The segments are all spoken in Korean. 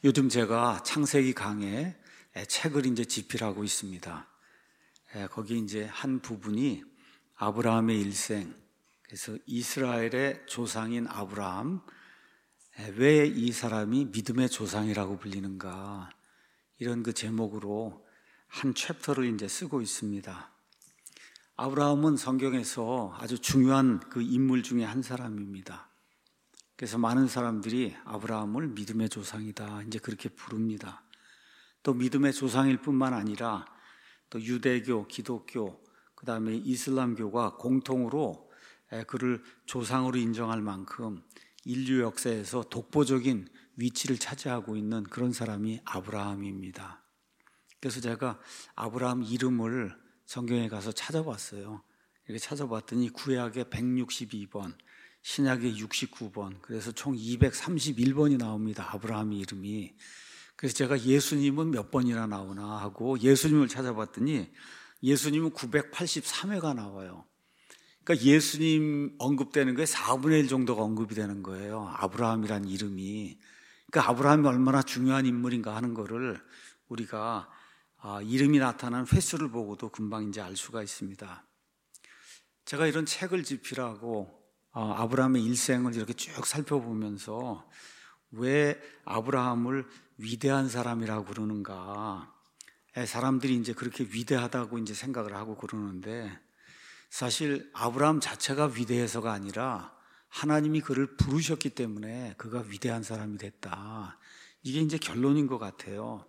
요즘 제가 창세기 강의 책을 이제 집필하고 있습니다. 거기 이제 한 부분이 아브라함의 일생, 그래서 이스라엘의 조상인 아브라함, 왜 이 사람이 믿음의 조상이라고 불리는가, 이런 그 제목으로 한 챕터를 이제 쓰고 있습니다. 아브라함은 성경에서 아주 중요한 그 인물 중에 한 사람입니다. 그래서 많은 사람들이 아브라함을 믿음의 조상이다, 이제 그렇게 부릅니다. 또 믿음의 조상일 뿐만 아니라 또 유대교, 기독교, 그 다음에 이슬람교가 공통으로 그를 조상으로 인정할 만큼 인류 역사에서 독보적인 위치를 차지하고 있는 그런 사람이 아브라함입니다. 그래서 제가 아브라함 이름을 성경에 가서 찾아봤어요. 이렇게 찾아봤더니 구약에 162번, 신약에 69번, 그래서 총 231번이 나옵니다. 아브라함 이름이. 그래서 제가 예수님은 몇 번이나 나오나 하고 예수님을 찾아봤더니 예수님은 983회가 나와요. 그러니까 예수님 언급되는 게 4분의 1 정도가 언급이 되는 거예요. 아브라함이란 이름이. 그러니까 아브라함이 얼마나 중요한 인물인가 하는 거를 우리가 이름이 나타난 횟수를 보고도 금방 이제 알 수가 있습니다. 제가 이런 책을 집필하고 아브라함의 일생을 이렇게 쭉 살펴보면서 왜 아브라함을 위대한 사람이라고 그러는가, 사람들이 이제 그렇게 위대하다고 이제 생각을 하고 그러는데, 사실 아브라함 자체가 위대해서가 아니라 하나님이 그를 부르셨기 때문에 그가 위대한 사람이 됐다. 이게 이제 결론인 것 같아요.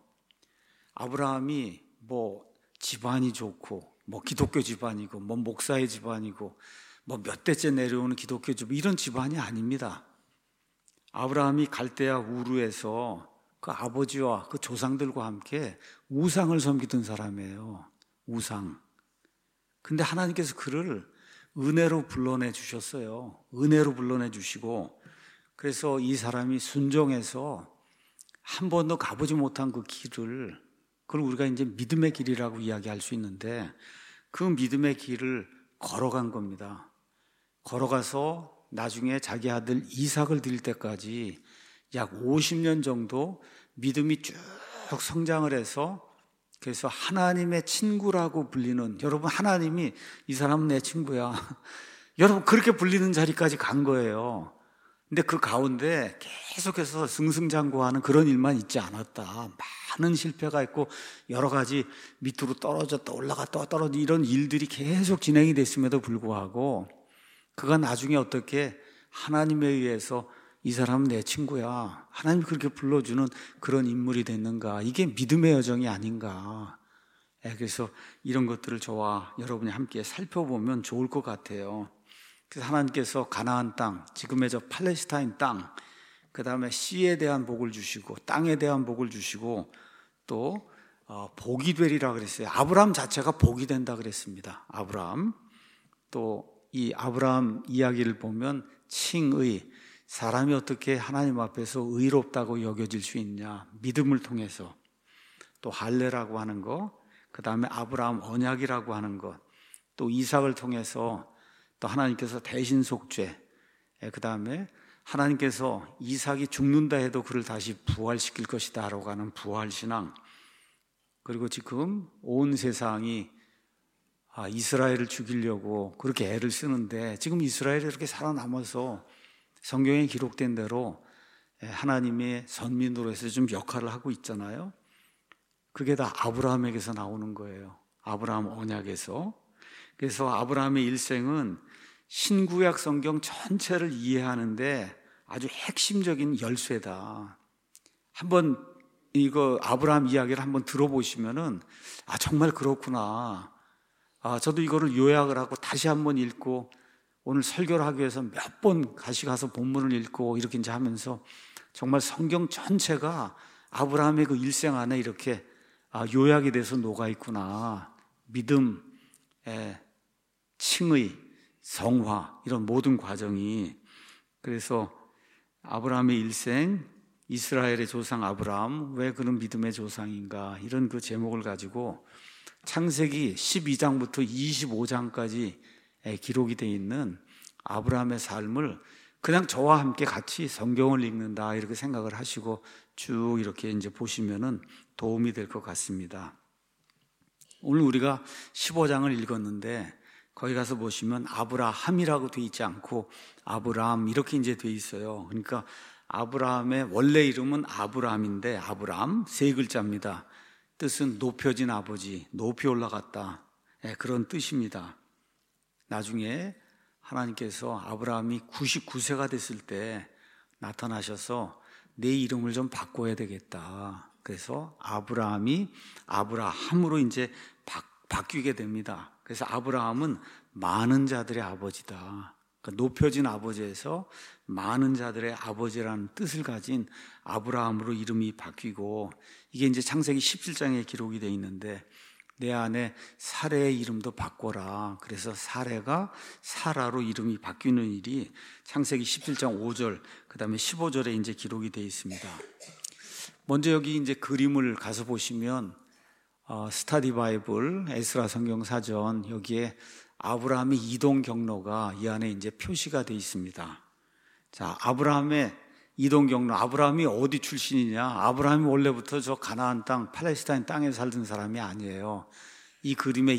아브라함이 뭐 집안이 좋고, 뭐 기독교 집안이고, 뭐 목사의 집안이고, 뭐 몇 대째 내려오는 기독교 집안, 이런 집안이 아닙니다. 아브라함이 갈대아 우르에서 그 아버지와 그 조상들과 함께 우상을 섬기던 사람이에요. 우상. 근데 하나님께서 그를 은혜로 불러내 주셨어요. 은혜로 불러내 주시고, 그래서 이 사람이 순종해서 한 번도 가보지 못한 그 길을, 그걸 우리가 이제 믿음의 길이라고 이야기할 수 있는데, 그 믿음의 길을 걸어간 겁니다. 걸어가서 나중에 자기 아들 이삭을 드릴 때까지 약 50년 정도 믿음이 쭉 성장을 해서, 그래서 하나님의 친구라고 불리는, 여러분 하나님이 이 사람은 내 친구야 여러분 그렇게 불리는 자리까지 간 거예요. 근데 그 가운데 계속해서 승승장구하는 그런 일만 있지 않았다. 많은 실패가 있고 여러 가지 밑으로 떨어졌다 올라갔다 떨어졌다 이런 일들이 계속 진행이 됐음에도 불구하고 그가 나중에 어떻게 하나님에 의해서 이 사람은 내 친구야, 하나님이 그렇게 불러주는 그런 인물이 됐는가, 이게 믿음의 여정이 아닌가. 그래서 이런 것들을 저와 여러분이 함께 살펴보면 좋을 것 같아요. 그래서 하나님께서 가나안 땅, 지금의 저 팔레스타인 땅, 그 다음에 씨에 대한 복을 주시고 땅에 대한 복을 주시고 또 복이 되리라 그랬어요. 아브라함 자체가 복이 된다 그랬습니다. 아브라함. 또 이 아브라함 이야기를 보면 칭의, 사람이 어떻게 하나님 앞에서 의롭다고 여겨질 수 있냐, 믿음을 통해서. 또 할례라고 하는 것, 그 다음에 아브라함 언약이라고 하는 것, 또 이삭을 통해서 또 하나님께서 대신 속죄, 그 다음에 하나님께서 이삭이 죽는다 해도 그를 다시 부활시킬 것이다 라고 하는 부활신앙, 그리고 지금 온 세상이 이스라엘을 죽이려고 그렇게 애를 쓰는데 지금 이스라엘이 이렇게 살아남아서 성경에 기록된 대로 하나님의 선민으로 해서 좀 역할을 하고 있잖아요. 그게 다 아브라함에게서 나오는 거예요. 아브라함 언약에서. 그래서 아브라함의 일생은 신구약 성경 전체를 이해하는데 아주 핵심적인 열쇠다. 한번 이거 아브라함 이야기를 한번 들어보시면은 정말 그렇구나. 저도 이거를 요약을 하고 다시 한번 읽고 오늘 설교를 하기 위해서 몇 번 다시 가서 본문을 읽고 이렇게 이제 하면서 정말 성경 전체가 아브라함의 그 일생 안에 이렇게 요약이 돼서 녹아 있구나. 믿음, 칭의, 성화, 이런 모든 과정이. 그래서 아브라함의 일생, 이스라엘의 조상 아브라함, 왜 그는 믿음의 조상인가, 이런 그 제목을 가지고 창세기 12장부터 25장까지 기록이 되어 있는 아브라함의 삶을 그냥 저와 함께 같이 성경을 읽는다 이렇게 생각을 하시고 쭉 이렇게 이제 보시면은 도움이 될 것 같습니다. 오늘 우리가 15장을 읽었는데 거기 가서 보시면 아브라함이라고 돼 있지 않고 아브람 이렇게 이제 돼 있어요. 그러니까 아브라함의 원래 이름은 아브람인데 아브람 세 글자입니다. 뜻은 높여진 아버지, 높이 올라갔다. 그런 뜻입니다. 나중에 하나님께서 아브라함이 99세가 됐을 때 나타나셔서 내 이름을 좀 바꿔야 되겠다. 그래서 아브라함이 아브라함으로 이제 바뀌게 됩니다. 그래서 아브라함은 많은 자들의 아버지다. 그러니까 높여진 아버지에서 많은 자들의 아버지라는 뜻을 가진 아브라함으로 이름이 바뀌고, 이게 이제 창세기 17장에 기록이 되어 있는데 내 안에 사레의 이름도 바꿔라. 그래서 사레가 사라로 이름이 바뀌는 일이 창세기 17장 5절, 그 다음에 15절에 이제 기록이 되어 있습니다. 먼저 여기 이제 그림을 가서 보시면 스타디 바이블, 에스라 성경 사전, 여기에 아브라함의 이동 경로가 이 안에 이제 표시가 되어 있습니다. 자, 아브라함의 이동 경로, 아브라함이 어디 출신이냐? 아브라함이 원래부터 저 가나안 땅, 팔레스타인 땅에 살던 사람이 아니에요. 이 그림의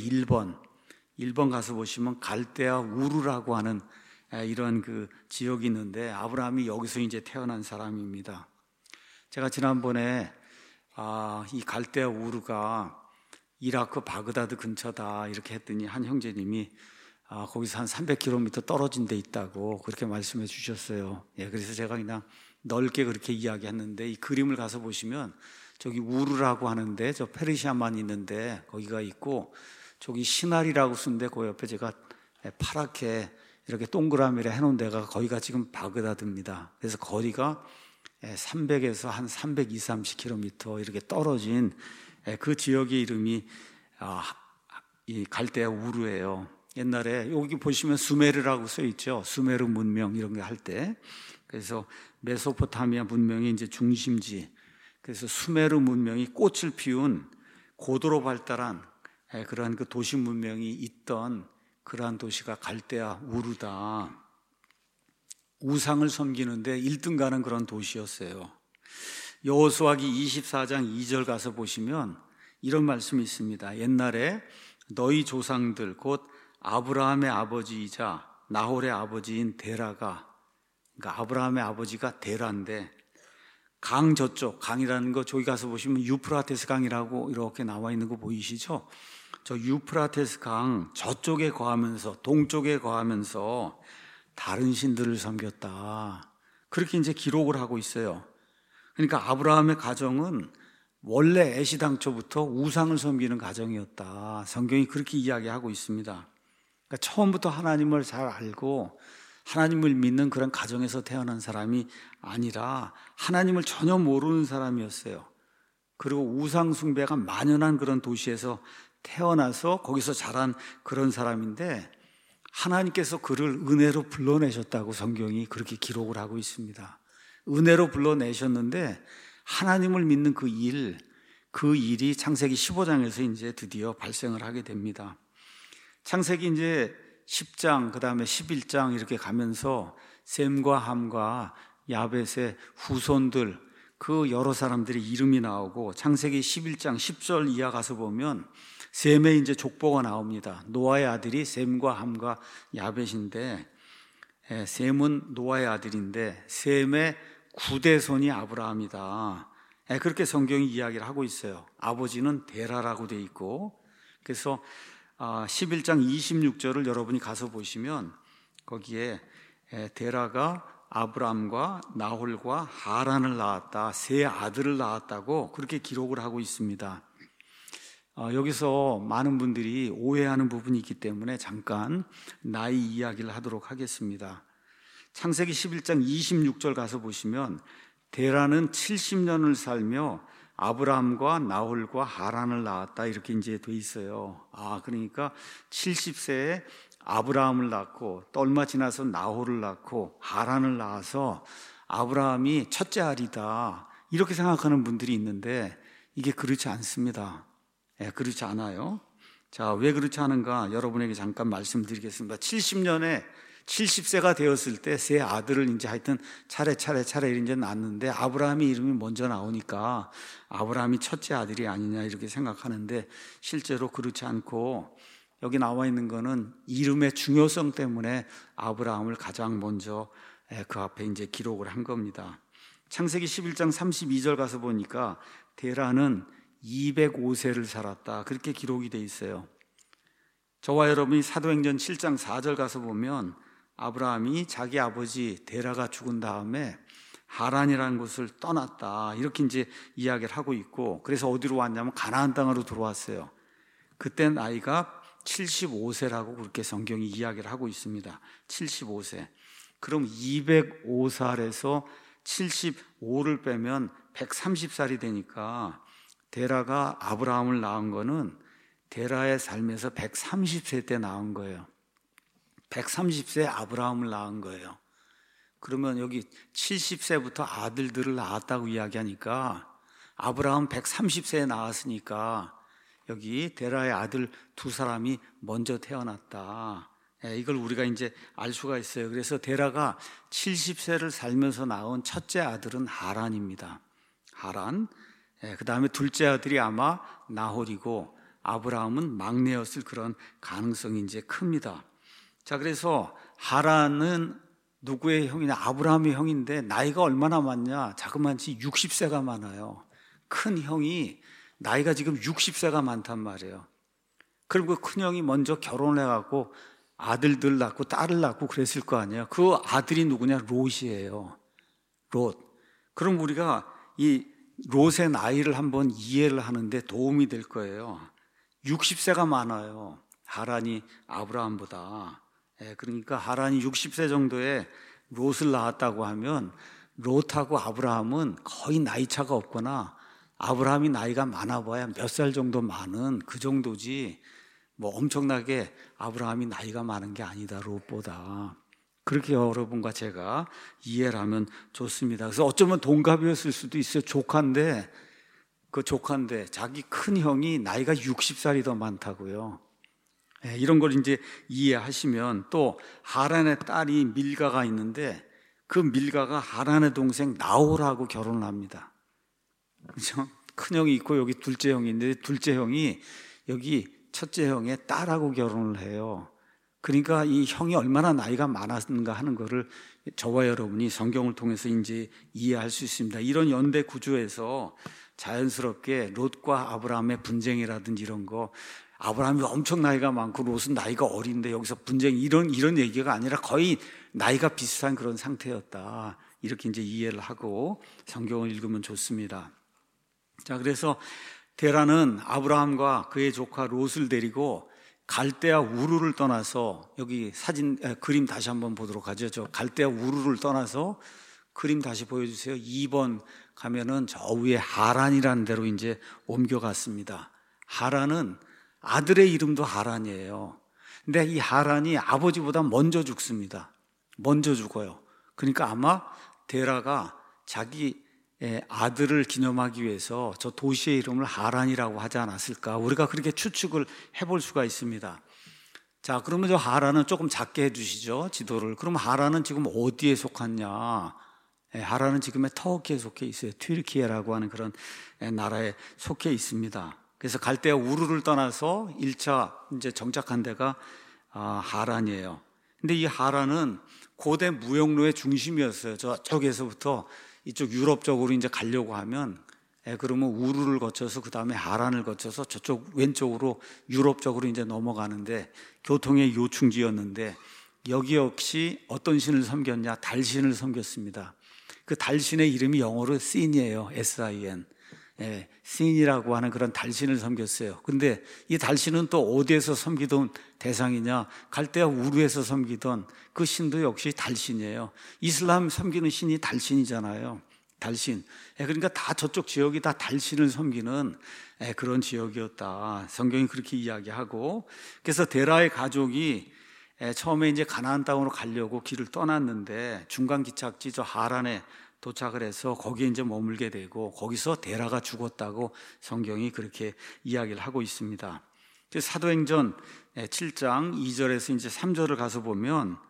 1번 가서 보시면 갈대아 우르라고 하는 이런 그 지역이 있는데 아브라함이 여기서 이제 태어난 사람입니다. 제가 지난번에 이 갈대아 우르가 이라크 바그다드 근처다 이렇게 했더니 한 형제님이 거기서 한 300km 떨어진 데 있다고 그렇게 말씀해 주셨어요. 그래서 제가 그냥 넓게 그렇게 이야기했는데 이 그림을 가서 보시면 저기 우르라고 하는데 저 페르시아만 있는데 거기가 있고, 저기 시나리라고 쓴데 그 옆에 제가 파랗게 이렇게 동그라미를 해놓은 데가 거기가 지금 바그다드입니다. 그래서 거리가 300에서 한 320, 30km 이렇게 떨어진 그 지역의 이름이 이 갈대아 우르예요. 옛날에 여기 보시면 수메르라고 써 있죠. 수메르 문명 이런 거 할 때. 그래서 메소포타미아 문명의 이제 중심지. 그래서 수메르 문명이 꽃을 피운 고도로 발달한 그러한 그 도시 문명이 있던 그러한 도시가 갈대아 우르다. 우상을 섬기는데 1등 가는 그런 도시였어요. 여호수아기 24장 2절 가서 보시면 이런 말씀이 있습니다. 옛날에 너희 조상들 곧 아브라함의 아버지이자 나홀의 아버지인 데라가, 그러니까 아브라함의 아버지가 데라인데 강 저쪽, 강이라는 거 저기 가서 보시면 유프라테스 강이라고 이렇게 나와 있는 거 보이시죠? 저 유프라테스 강 저쪽에 거하면서, 동쪽에 거하면서 다른 신들을 섬겼다. 그렇게 이제 기록을 하고 있어요. 그러니까 아브라함의 가정은 원래 애시당초부터 우상을 섬기는 가정이었다. 성경이 그렇게 이야기하고 있습니다. 그러니까 처음부터 하나님을 잘 알고 하나님을 믿는 그런 가정에서 태어난 사람이 아니라 하나님을 전혀 모르는 사람이었어요. 그리고 우상 숭배가 만연한 그런 도시에서 태어나서 거기서 자란 그런 사람인데 하나님께서 그를 은혜로 불러내셨다고 성경이 그렇게 기록을 하고 있습니다. 은혜로 불러내셨는데 하나님을 믿는 그 일이 창세기 15장에서 이제 드디어 발생을 하게 됩니다. 창세기 이제 10장, 그 다음에 11장 이렇게 가면서 셈과 함과 야벳의 후손들, 그 여러 사람들의 이름이 나오고, 창세기 11장 10절 이하 가서 보면 셈의 이제 족보가 나옵니다. 노아의 아들이 셈과 함과 야벳인데, 셈은 노아의 아들인데 셈의 9대손이 아브라함이다. 그렇게 성경이 이야기를 하고 있어요. 아버지는 데라라고 돼 있고, 그래서 11장 26절을 여러분이 가서 보시면 거기에 데라가 아브람과 나홀과 하란을 낳았다, 세 아들을 낳았다고 그렇게 기록을 하고 있습니다. 여기서 많은 분들이 오해하는 부분이 있기 때문에 잠깐 나이 이야기를 하도록 하겠습니다. 창세기 11장 26절 가서 보시면 데라는 70년을 살며 아브람과 나홀과 하란을 낳았다 이렇게 이제 돼 있어요. 그러니까 70세에 아브라함을 낳고 또 얼마 지나서 나홀을 낳고 하란을 낳아서 아브라함이 첫째 아리다 이렇게 생각하는 분들이 있는데 이게 그렇지 않습니다. 그렇지 않아요. 자, 왜 그렇지 않은가 여러분에게 잠깐 말씀드리겠습니다. 70세가 되었을 때 세 아들을 이제 하여튼 차례 이제 낳았는데 아브라함의 이름이 먼저 나오니까 아브라함이 첫째 아들이 아니냐 이렇게 생각하는데 실제로 그렇지 않고 여기 나와 있는 거는 이름의 중요성 때문에 아브라함을 가장 먼저 그 앞에 이제 기록을 한 겁니다. 창세기 11장 32절 가서 보니까 데라는 205세를 살았다 그렇게 기록이 돼 있어요. 저와 여러분이 사도행전 7장 4절 가서 보면 아브라함이 자기 아버지 데라가 죽은 다음에 하란이라는 곳을 떠났다 이렇게 이제 이야기를 하고 있고, 그래서 어디로 왔냐면 가나안 땅으로 들어왔어요. 그때 나이가 75세라고 그렇게 성경이 이야기를 하고 있습니다. 75세. 그럼 205살에서 75를 빼면 130살이 되니까 데라가 아브라함을 낳은 거는 데라의 삶에서 130세 때 낳은 거예요. 130세 아브라함을 낳은 거예요. 그러면 여기 70세부터 아들들을 낳았다고 이야기하니까 아브라함 130세에 낳았으니까 여기 데라의 아들 두 사람이 먼저 태어났다. 이걸 우리가 이제 알 수가 있어요. 그래서 데라가 70세를 살면서 낳은 첫째 아들은 하란입니다. 하란. 그 다음에 둘째 아들이 아마 나홀이고 아브라함은 막내였을 그런 가능성이 이제 큽니다. 자, 그래서 하란은 누구의 형이냐? 아브라함의 형인데 나이가 얼마나 많냐? 자그마치 60세가 많아요. 큰 형이 나이가 지금 60세가 많단 말이에요. 그리고 큰 형이 먼저 결혼을 해갖고 아들들 낳고 딸을 낳고 그랬을 거 아니에요. 그 아들이 누구냐? 롯이에요. 롯. 그럼 우리가 이 롯의 나이를 한번 이해를 하는데 도움이 될 거예요. 60세가 많아요. 하란이 아브라함보다. 그러니까 하란이 60세 정도에 롯을 낳았다고 하면 롯하고 아브라함은 거의 나이 차가 없거나 아브라함이 나이가 많아봐야 몇 살 정도 많은 그 정도지 뭐 엄청나게 아브라함이 나이가 많은 게 아니다, 롯보다. 그렇게 여러분과 제가 이해를 하면 좋습니다. 그래서 어쩌면 동갑이었을 수도 있어요. 조카인데 자기 큰 형이 나이가 60살이 더 많다고요. 이런 걸 이제 이해하시면, 또 하란의 딸이 밀가가 있는데 그 밀가가 하란의 동생 나홀하고 결혼을 합니다. 그렇죠? 큰 형이 있고 여기 둘째 형이 있는데 둘째 형이 여기 첫째 형의 딸하고 결혼을 해요. 그러니까 이 형이 얼마나 나이가 많았는가 하는 거를 저와 여러분이 성경을 통해서 이제 이해할 수 있습니다. 이런 연대 구조에서 자연스럽게 롯과 아브라함의 분쟁이라든지 이런 거, 아브라함이 엄청 나이가 많고 롯은 나이가 어린데 여기서 분쟁 이런 얘기가 아니라 거의 나이가 비슷한 그런 상태였다. 이렇게 이제 이해를 하고 성경을 읽으면 좋습니다. 자, 그래서 데라는 아브라함과 그의 조카 롯을 데리고 갈대아 우르를 떠나서, 여기 그림 다시 한번 보도록 하죠. 저 갈대아 우르를 떠나서 그림 다시 보여주세요. 2번 가면은 저 위에 하란이라는 데로 이제 옮겨갔습니다. 하란은 아들의 이름도 하란이에요. 근데 이 하란이 아버지보다 먼저 죽습니다. 먼저 죽어요. 그러니까 아마 데라가 자기 아들을 기념하기 위해서 저 도시의 이름을 하란이라고 하지 않았을까, 우리가 그렇게 추측을 해볼 수가 있습니다. 자, 그러면 저 하란은 조금 작게 해주시죠, 지도를. 그럼 하란은 지금 어디에 속하냐? 하란은 지금의 터키에 속해 있어요. 튀르키예라고 하는 그런 나라에 속해 있습니다. 그래서 갈대아 우르를 떠나서 1차 이제 정착한 데가 하란이에요. 근데 이 하란은 고대 무역로의 중심이었어요. 저쪽에서부터 이쪽 유럽 쪽으로 이제 가려고 하면, 그러면 우르를 거쳐서 그 다음에 하란을 거쳐서 저쪽 왼쪽으로 유럽 쪽으로 이제 넘어가는데 교통의 요충지였는데, 여기 역시 어떤 신을 섬겼냐? 달신을 섬겼습니다. 그 달신의 이름이 영어로 신이에요. S-I-N. 신이라고 하는 그런 달신을 섬겼어요. 근데 이 달신은 또 어디에서 섬기던 대상이냐? 갈대아 우르에서 섬기던 그 신도 역시 달신이에요. 이슬람 섬기는 신이 달신이잖아요. 달신. 그러니까 다 저쪽 지역이 다 달신을 섬기는 그런 지역이었다. 성경이 그렇게 이야기하고, 그래서 데라의 가족이 처음에 이제 가나안 땅으로 가려고 길을 떠났는데 중간 기착지 저 하란에 도착을 해서 거기에 이제 머물게 되고, 거기서 데라가 죽었다고 성경이 그렇게 이야기를 하고 있습니다. 사도행전 7장 2절에서 이제 3절을 가서 보면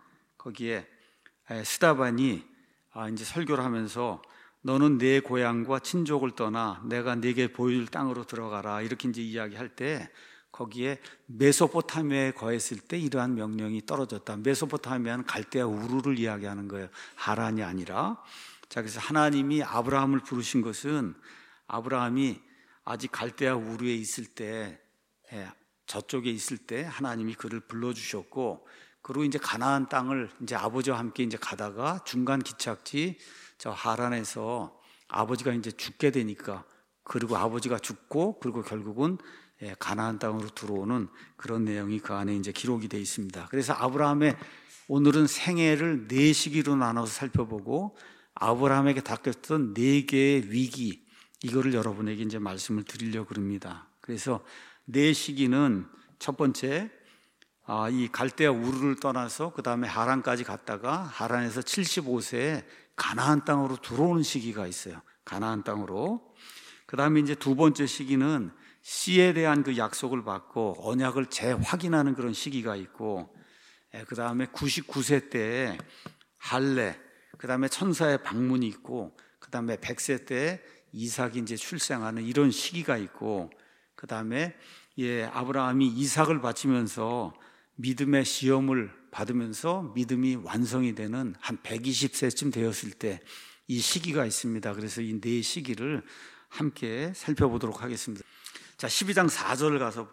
거기에 스다반이 이제 설교를 하면서 너는 내 고향과 친족을 떠나 내가 네게 보여줄 땅으로 들어가라 이렇게 이제 이야기할 때 거기에 메소포타미아에 거했을 때 이러한 명령이 떨어졌다. 메소포타미아는 갈대아 우르를 이야기하는 거예요. 하란이 아니라. 자, 그래서 하나님이 아브라함을 부르신 것은 아브라함이 아직 갈대아 우르에 있을 때, 저쪽에 있을 때 하나님이 그를 불러주셨고, 그리고 이제 가나안 땅을 이제 아버지와 함께 이제 가다가 중간 기착지 저 하란에서 아버지가 이제 죽게 되니까, 그리고 아버지가 죽고 그리고 결국은 가나안 땅으로 들어오는 그런 내용이 그 안에 이제 기록이 되어 있습니다. 그래서 아브라함의 오늘은 생애를 네 시기로 나눠서 살펴보고 아브라함에게 닥쳤던 네 개의 위기, 이거를 여러분에게 이제 말씀을 드리려고 그럽니다. 그래서 네 시기는 첫 번째, 이 갈대아 우르를 떠나서 그 다음에 하란까지 갔다가 하란에서 75세에 가나안 땅으로 들어오는 시기가 있어요. 가나안 땅으로. 그 다음에 이제 두 번째 시기는 씨에 대한 그 약속을 받고 언약을 재확인하는 그런 시기가 있고, 그 다음에 99세 때에 할례, 그 다음에 천사의 방문이 있고, 그 다음에 100세 때에 이삭이 이제 출생하는 이런 시기가 있고, 그 다음에 아브라함이 이삭을 바치면서 믿음의 시험을 받으면서 믿음이 완성이 되는 한 120세쯤 되었을 때 이 시기가 있습니다. 그래서 이 네 시기를 함께 살펴보도록 하겠습니다. 자, 12장 4절을 가서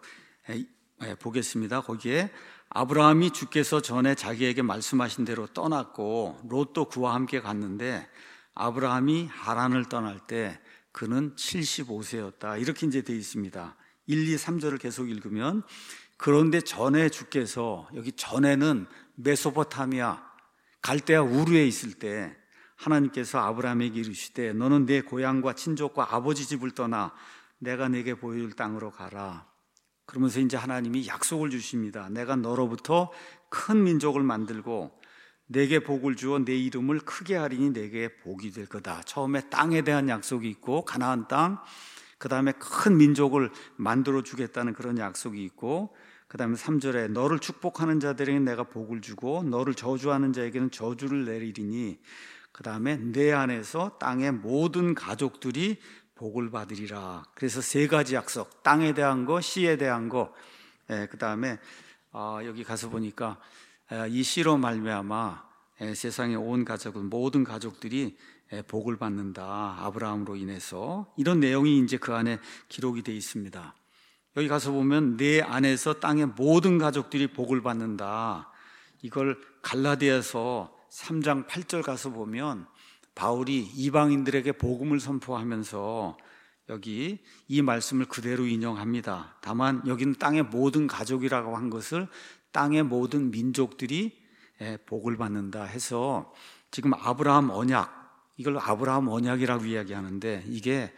보겠습니다. 거기에 아브라함이 주께서 전에 자기에게 말씀하신 대로 떠났고 롯도 그와 함께 갔는데 아브라함이 하란을 떠날 때 그는 75세였다. 이렇게 이제 되어 있습니다. 1, 2, 3절을 계속 읽으면 그런데 전에 주께서, 여기 전에는 메소포타미아 갈대아 우르에 있을 때 하나님께서 아브라함에게 이르시되 너는 내 고향과 친족과 아버지 집을 떠나 내가 네게 보여줄 땅으로 가라. 그러면서 이제 하나님이 약속을 주십니다. 내가 너로부터 큰 민족을 만들고 내게 복을 주어 내 이름을 크게 하리니 내게 복이 될 거다. 처음에 땅에 대한 약속이 있고 가나안 땅, 그 다음에 큰 민족을 만들어 주겠다는 그런 약속이 있고, 그 다음에 3절에 너를 축복하는 자들에게는 내가 복을 주고 너를 저주하는 자에게는 저주를 내리리니, 그 다음에 내 안에서 땅의 모든 가족들이 복을 받으리라. 그래서 세 가지 약속, 땅에 대한 거, 씨에 대한 거, 그 다음에 여기 가서 보니까 이 씨로 말미암아 세상의 온 가족은 모든 가족들이 복을 받는다. 아브라함으로 인해서. 이런 내용이 이제 그 안에 기록이 되어 있습니다. 여기 가서 보면 내 안에서 땅의 모든 가족들이 복을 받는다. 이걸 갈라디아서 3장 8절 가서 보면 바울이 이방인들에게 복음을 선포하면서 여기 이 말씀을 그대로 인용합니다. 다만 여기는 땅의 모든 가족이라고 한 것을 땅의 모든 민족들이 복을 받는다 해서 지금 아브라함 언약, 이걸 아브라함 언약이라고 이야기하는데 이게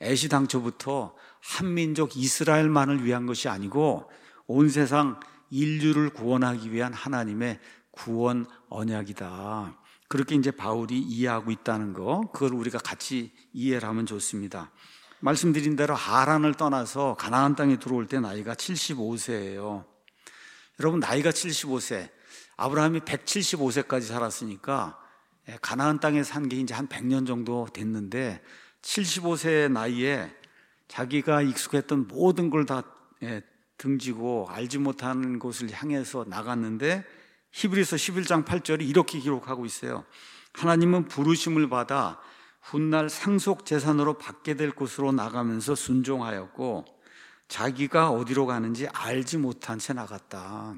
애시당초부터 한민족 이스라엘만을 위한 것이 아니고 온 세상 인류를 구원하기 위한 하나님의 구원 언약이다. 그렇게 이제 바울이 이해하고 있다는 거, 그걸 우리가 같이 이해를 하면 좋습니다. 말씀드린 대로 하란을 떠나서 가나안 땅에 들어올 때 나이가 75세예요. 여러분, 나이가 75세, 아브라함이 175세까지 살았으니까 가나안 땅에 산 게 이제 한 100년 정도 됐는데 75세 나이에 자기가 익숙했던 모든 걸 다 등지고 알지 못하는 곳을 향해서 나갔는데 히브리서 11장 8절이 이렇게 기록하고 있어요. 하나님은 부르심을 받아 훗날 상속 재산으로 받게 될 곳으로 나가면서 순종하였고 자기가 어디로 가는지 알지 못한 채 나갔다.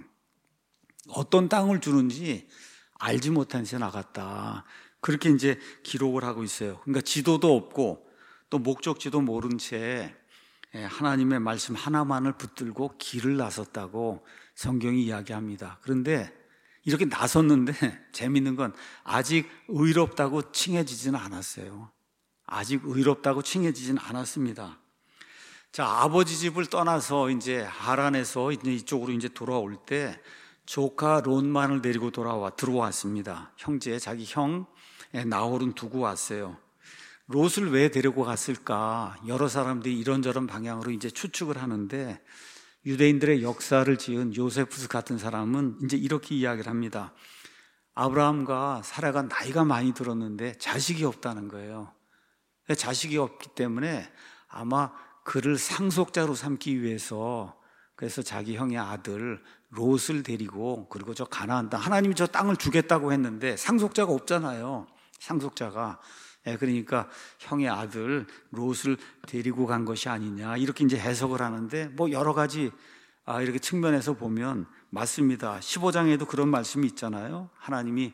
어떤 땅을 주는지 알지 못한 채 나갔다. 그렇게 이제 기록을 하고 있어요. 그러니까 지도도 없고 또 목적지도 모른 채 하나님의 말씀 하나만을 붙들고 길을 나섰다고 성경이 이야기합니다. 그런데 이렇게 나섰는데 재밌는 건 아직 의롭다고 칭해지지는 않았어요. 아직 의롭다고 칭해지지는 않았습니다. 자, 아버지 집을 떠나서 이제 하란에서 이제 이쪽으로 이제 돌아올 때 조카 롯만을 데리고 들어왔습니다. 형제, 자기 형 나홀은 두고 왔어요. 롯을 왜 데리고 갔을까? 여러 사람들이 이런저런 방향으로 이제 추측을 하는데 유대인들의 역사를 지은 요세푸스 같은 사람은 이제 이렇게 이야기를 합니다. 아브라함과 사라가 나이가 많이 들었는데 자식이 없다는 거예요. 자식이 없기 때문에 아마 그를 상속자로 삼기 위해서 그래서 자기 형의 아들 롯을 데리고 그리고 저 가나안 땅, 하나님이 저 땅을 주겠다고 했는데 상속자가 없잖아요. 상속자가. 그러니까 형의 아들 롯을 데리고 간 것이 아니냐 이렇게 이제 해석을 하는데 뭐 여러 가지 이렇게 측면에서 보면 맞습니다. 15장에도 그런 말씀이 있잖아요. 하나님이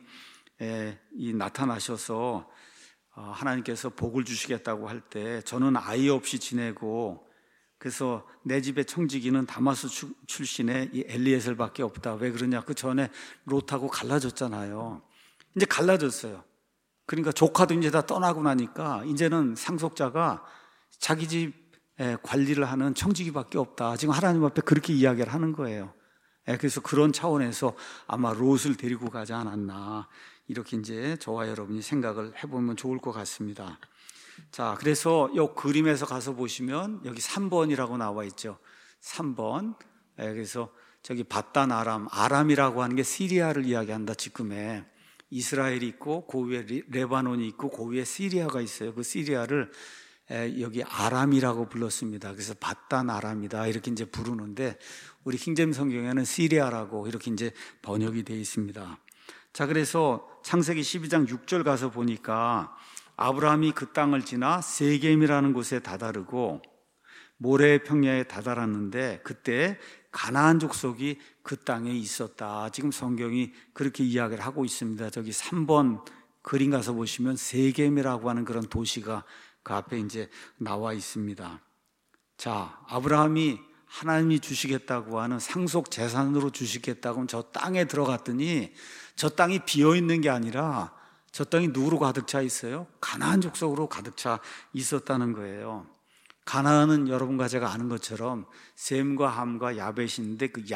나타나셔서 하나님께서 복을 주시겠다고 할 때 저는 아이 없이 지내고 그래서 내 집의 청지기는 다마스 출신의 이 엘리에셀밖에 없다. 왜 그러냐? 그 전에 롯하고 갈라졌잖아요. 이제 갈라졌어요. 그러니까 조카도 이제 다 떠나고 나니까 이제는 상속자가 자기 집 관리를 하는 청지기밖에 없다. 지금 하나님 앞에 그렇게 이야기를 하는 거예요. 그래서 그런 차원에서 아마 롯을 데리고 가지 않았나 이렇게 이제 저와 여러분이 생각을 해보면 좋을 것 같습니다. 자, 그래서 이 그림에서 가서 보시면 여기 3번이라고 나와 있죠. 3번. 그래서 저기 바단 아람이라고 하는 게 시리아를 이야기한다. 지금에 이스라엘이 있고 그 위에 레바논이 있고 그 위에 시리아가 있어요. 그 시리아를 여기 아람이라고 불렀습니다. 그래서 바단 아람이다 이렇게 이제 부르는데 우리 킹제임 성경에는 시리아라고 이렇게 이제 번역이 되어 있습니다. 자, 그래서 창세기 12장 6절 가서 보니까 아브라함이 그 땅을 지나 세겜이라는 곳에 다다르고 모래 평야에 다다랐는데 그때 가나안 족속이 그 땅에 있었다. 지금 성경이 그렇게 이야기를 하고 있습니다. 저기 3번 그림 가서 보시면 세겜이라고 하는 그런 도시가 그 앞에 이제 나와 있습니다. 자, 아브라함이 하나님이 주시겠다고 하는 상속 재산으로 주시겠다고 저 땅에 들어갔더니 저 땅이 비어 있는 게 아니라 저 땅이 누구로 가득 차 있어요? 가나안 족속으로 가득 차 있었다는 거예요. 가나안은 여러분과 제가 아는 것처럼 셈과 함과 야벳인데 그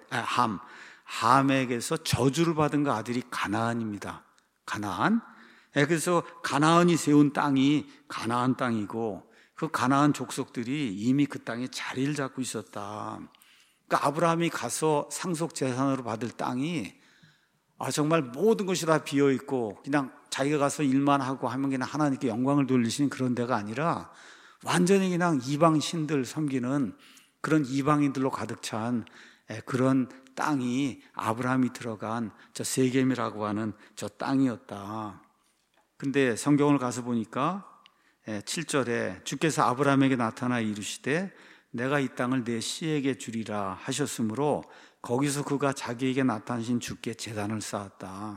함에게서 저주를 받은 그 아들이 가나안입니다. 가나안. 그래서 가나안이 세운 땅이 가나안 땅이고 그 가나안 족속들이 이미 그 땅에 자리를 잡고 있었다. 그러니까 아브라함이 가서 상속 재산으로 받을 땅이 정말 모든 것이 다 비어 있고 그냥 자기가 가서 일만 하고 하면 그냥 하나님께 영광을 돌리시는 그런 데가 아니라 완전히 그냥 이방 신들 섬기는 그런 이방인들로 가득 찬 그런 땅이 아브라함이 들어간 저 세겜이라고 하는 저 땅이었다. 근데 성경을 가서 보니까 7절에 주께서 아브라함에게 나타나 이르시되 내가 이 땅을 내 씨에게 주리라 하셨으므로 거기서 그가 자기에게 나타나신 주께 제단을 쌓았다.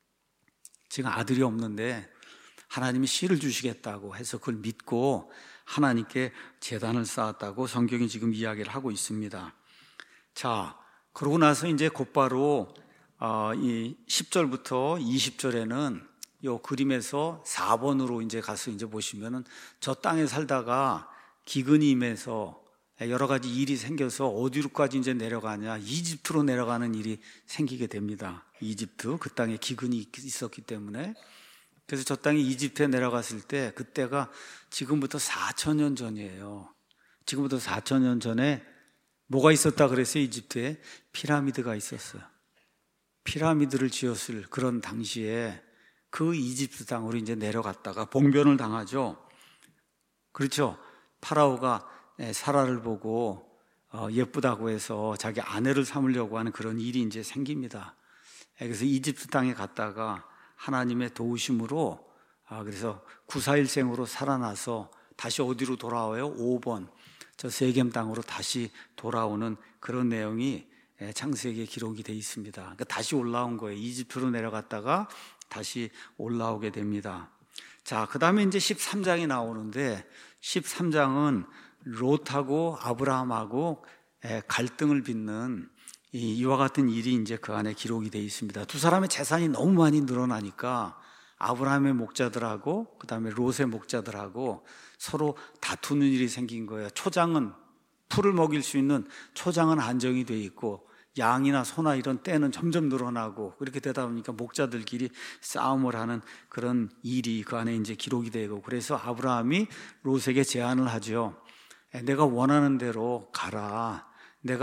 지금 아들이 없는데 하나님이 씨를 주시겠다고 해서 그걸 믿고 하나님께 제단을 쌓았다고 성경이 지금 이야기를 하고 있습니다. 자, 그러고 나서 이제 곧바로 이 10절부터 20절에는 요 그림에서 4번으로 이제 가서 이제 보시면은 저 땅에 살다가 기근이 임해서 여러 가지 일이 생겨서 어디로까지 이제 내려가냐, 이집트로 내려가는 일이 생기게 됩니다. 이집트, 그 땅에 기근이 있었기 때문에. 그래서 저 땅이 이집트에 내려갔을 때 그때가 지금부터 4,000년 전이에요. 지금부터 4,000년 전에 뭐가 있었다 그랬어요? 이집트에 피라미드가 있었어요. 피라미드를 지었을 그런 당시에 그 이집트 땅으로 이제 내려갔다가 봉변을 당하죠. 그렇죠. 파라오가 사라를 보고 예쁘다고 해서 자기 아내를 삼으려고 하는 그런 일이 이제 생깁니다. 그래서 이집트 땅에 갔다가 하나님의 도우심으로 그래서 구사일생으로 살아나서 다시 어디로 돌아와요? 5번 저 세겜 땅으로 다시 돌아오는 그런 내용이 창세기에 기록이 되어 있습니다. 그러니까 다시 올라온 거예요. 이집트로 내려갔다가 다시 올라오게 됩니다. 자, 그 다음에 이제 13장이 나오는데 13장은 롯하고 아브라함하고 갈등을 빚는 이와 같은 일이 이제 그 안에 기록이 되어 있습니다. 두 사람의 재산이 너무 많이 늘어나니까 아브라함의 목자들하고 그 다음에 롯의 목자들하고 서로 다투는 일이 생긴 거예요. 초장은 풀을 먹일 수 있는 초장은 안정이 되어 있고 양이나 소나 이런 떼는 점점 늘어나고 그렇게 되다 보니까 목자들끼리 싸움을 하는 그런 일이 그 안에 이제 기록이 되고 그래서 아브라함이 롯에게 제안을 하죠. 내가 원하는 대로 가라. 내가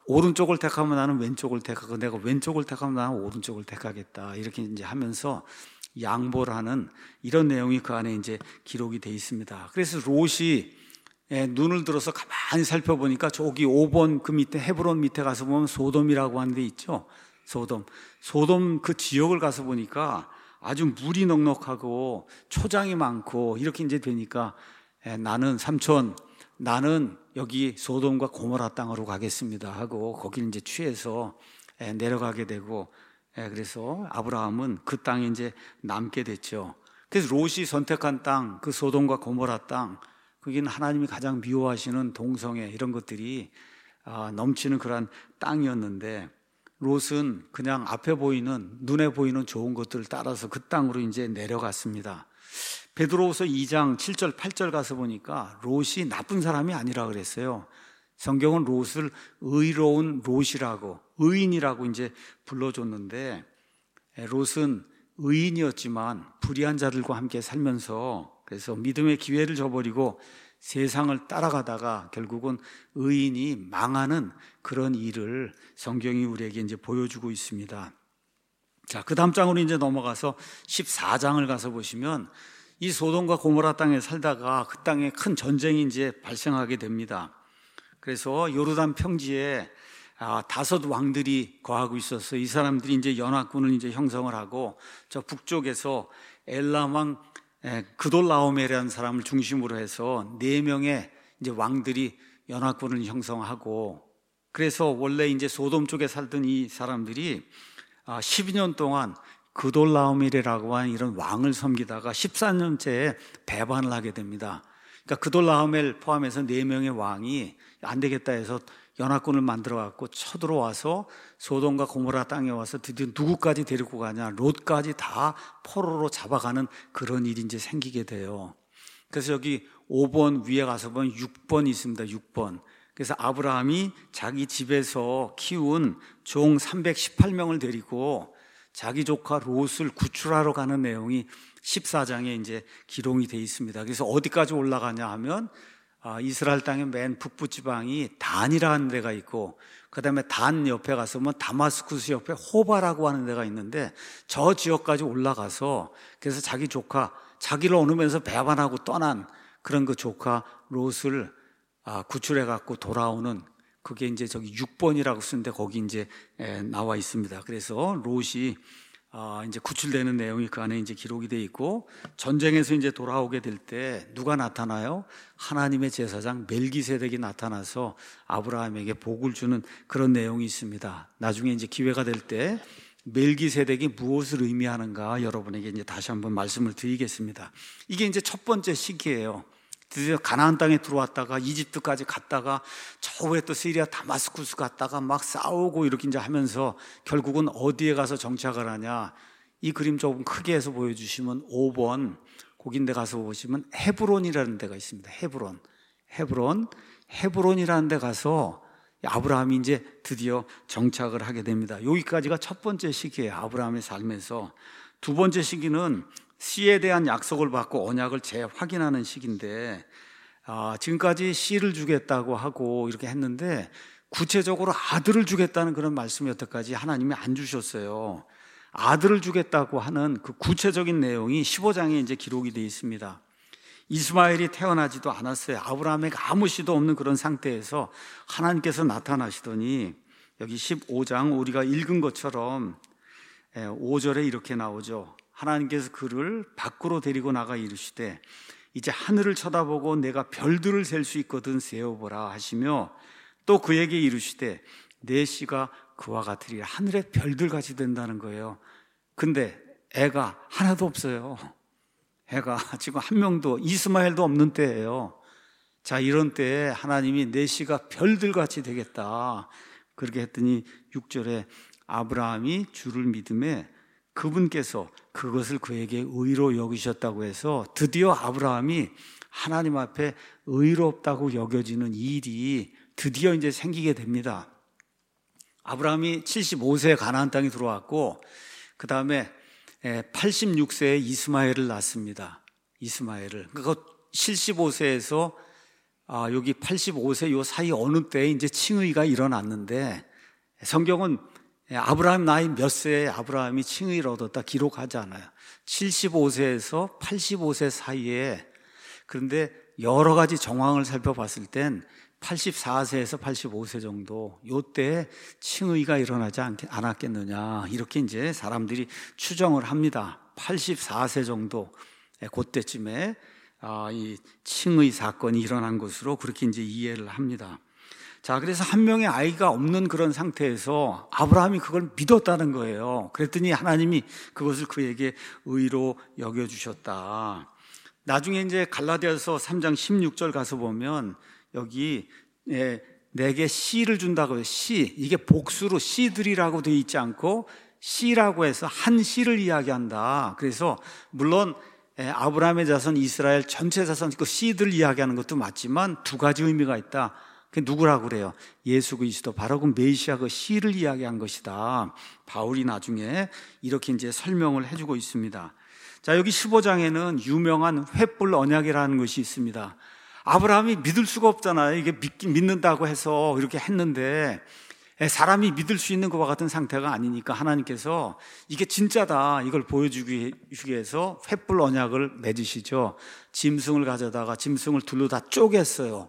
오른쪽을 택하면 나는 왼쪽을 택하고 내가 왼쪽을 택하면 나는 오른쪽을 택하겠다. 이렇게 이제 하면서 양보를 하는 이런 내용이 그 안에 이제 기록이 돼 있습니다. 그래서 롯이 눈을 들어서 가만히 살펴보니까 저기 5번 그 밑에 헤브론 밑에 가서 보면 소돔이라고 하는 데 있죠. 소돔 그 지역을 가서 보니까 아주 물이 넉넉하고 초장이 많고 이렇게 이제 되니까 나는 삼촌, 나는 여기 소돔과 고모라 땅으로 가겠습니다 하고 거기 이제 취해서 내려가게 되고, 그래서 아브라함은 그 땅에 이제 남게 됐죠. 그래서 롯이 선택한 땅, 그 소돔과 고모라 땅, 거기는 하나님이 가장 미워하시는 동성애 이런 것들이 넘치는 그러한 땅이었는데, 롯은 그냥 앞에 보이는, 눈에 보이는 좋은 것들을 따라서 그 땅으로 이제 내려갔습니다. 베드로후서 2장 7절 8절 가서 보니까 롯이 나쁜 사람이 아니라 그랬어요. 성경은 롯을 의로운 롯이라고, 의인이라고 이제 불러줬는데, 롯은 의인이었지만 불의한 자들과 함께 살면서, 그래서 믿음의 기회를 저버리고 세상을 따라가다가 결국은 의인이 망하는 그런 일을 성경이 우리에게 이제 보여주고 있습니다. 자, 그 다음 장으로 이제 넘어가서 14장을 가서 보시면 이 소돔과 고모라 땅에 살다가 그 땅에 큰 전쟁이 이제 발생하게 됩니다. 그래서 요르단 평지에 5 왕들이 거하고 있어서 이 사람들이 이제 연합군을 이제 형성을 하고, 저 북쪽에서 엘람 왕 그돌라오멜이라는 사람을 중심으로 해서 4명의 이제 왕들이 연합군을 형성하고, 그래서 원래 이제 소돔 쪽에 살던 이 사람들이 12년 동안 그돌라오멜이라고 하는 이런 왕을 섬기다가 14년째에 배반을 하게 됩니다. 그러니까 그돌라오멜 포함해서 4명의 왕이 안 되겠다 해서 연합군을 만들어 갖고 쳐들어와서 소돔과 고모라 땅에 와서 드디어 누구까지 데리고 가냐, 롯까지 다 포로로 잡아가는 그런 일이 이제 생기게 돼요. 그래서 여기 5번 위에 가서 보면 6번이 있습니다. 6번. 그래서 아브라함이 자기 집에서 키운 종 318명을 데리고 자기 조카 롯을 구출하러 가는 내용이 14장에 이제 기록이 되어 있습니다. 그래서 어디까지 올라가냐 하면 이스라엘 땅의 맨 북부 지방이 단이라는 데가 있고, 그 다음에 단 옆에 가서 보면 다마스쿠스 옆에 호바라고 하는 데가 있는데 저 지역까지 올라가서, 그래서 자기 조카, 자기를 얻으면서 배반하고 떠난 그런 그 조카 롯을 구출해 갖고 돌아오는, 그게 이제 저기 6번이라고 쓰는데 거기 이제 나와 있습니다. 그래서 롯이 이제 구출되는 내용이 그 안에 이제 기록이 돼 있고, 전쟁에서 이제 돌아오게 될 때 누가 나타나요? 하나님의 제사장 멜기세덱이 나타나서 아브라함에게 복을 주는 그런 내용이 있습니다. 나중에 이제 기회가 될 때 멜기세덱이 무엇을 의미하는가 여러분에게 이제 다시 한번 말씀을 드리겠습니다. 이게 이제 첫 번째 시기예요. 드디어 가나안 땅에 들어왔다가 이집트까지 갔다가 저 후에 또 시리아 다마스쿠스 갔다가 막 싸우고 이렇게 이제 하면서 결국은 어디에 가서 정착을 하냐. 이 그림 조금 크게 해서 보여주시면 5번 거긴데 가서 보시면 헤브론이라는 데가 있습니다. 헤브론이라는 데 가서 아브라함이 이제 드디어 정착을 하게 됩니다. 여기까지가 첫 번째 시기예요. 아브라함의 삶에서. 두 번째 시기는 씨에 대한 약속을 받고 언약을 재확인하는 시기인데, 지금까지 씨를 주겠다고 하고 이렇게 했는데 구체적으로 아들을 주겠다는 그런 말씀이 여태까지 하나님이 안 주셨어요. 아들을 주겠다고 하는 그 구체적인 내용이 15장에 이제 기록이 되어 있습니다. 이스마엘이 태어나지도 않았어요. 아브라함에게 아무 씨도 없는 그런 상태에서 하나님께서 나타나시더니 여기 15장 우리가 읽은 것처럼 5절에 이렇게 나오죠. 하나님께서 그를 밖으로 데리고 나가 이르시되 이제 하늘을 쳐다보고 내가 별들을 셀 수 있거든 세어보라 하시며, 또 그에게 이르시되 내 씨가 그와 같으리라. 하늘의 별들같이 된다는 거예요. 근데 애가 하나도 없어요. 애가 지금 한 명도, 이스마엘도 없는 때예요. 자, 이런 때에 하나님이 내 씨가 별들같이 되겠다 그렇게 했더니 6절에 아브라함이 주를 믿음에 그분께서 그것을 그에게 의로 여기셨다고 해서 드디어 아브라함이 하나님 앞에 의롭다고 여겨지는 일이 드디어 이제 생기게 됩니다. 아브라함이 75세에 가나안 땅에 들어왔고, 그 다음에 86세에 이스마엘을 낳습니다. 이스마엘을. 그러니까 75세에서 여기 85세 요 사이 어느 때에 이제 칭의가 일어났는데 성경은 아브라함 나이 몇 세에 아브라함이 칭의를 얻었다 기록하지 않아요. 75세에서 85세 사이에. 그런데 여러 가지 정황을 살펴봤을 땐 84세에서 85세 정도 요때에 칭의가 일어나지 않았겠느냐 이렇게 이제 사람들이 추정을 합니다. 84세 정도 그때쯤에 이 칭의 사건이 일어난 것으로 그렇게 이제 이해를 합니다. 자, 그래서 한 명의 아이가 없는 그런 상태에서 아브라함이 그걸 믿었다는 거예요. 그랬더니 하나님이 그것을 그에게 의로 여겨주셨다. 나중에 이제 갈라디아서 3장 16절 가서 보면 여기 내게 씨를 준다고 해요. 씨, 이게 복수로 씨들이라고 되어 있지 않고 씨라고 해서 한 씨를 이야기한다. 그래서 물론 아브라함의 자손 이스라엘 전체 자손 그 씨들 이야기하는 것도 맞지만 두 가지 의미가 있다. 그게 누구라고 그래요? 예수 그리스도, 바로 그 메시아 그 씨를 이야기한 것이다. 바울이 나중에 이렇게 이제 설명을 해주고 있습니다. 자, 여기 15장에는 유명한 횃불 언약이라는 것이 있습니다. 아브라함이 믿을 수가 없잖아요. 이게 믿는다고 해서 이렇게 했는데 사람이 믿을 수 있는 것과 같은 상태가 아니니까 하나님께서 이게 진짜다 이걸 보여주기 위해서 횃불 언약을 맺으시죠. 짐승을 가져다가 짐승을 둘로 다 쪼갰어요.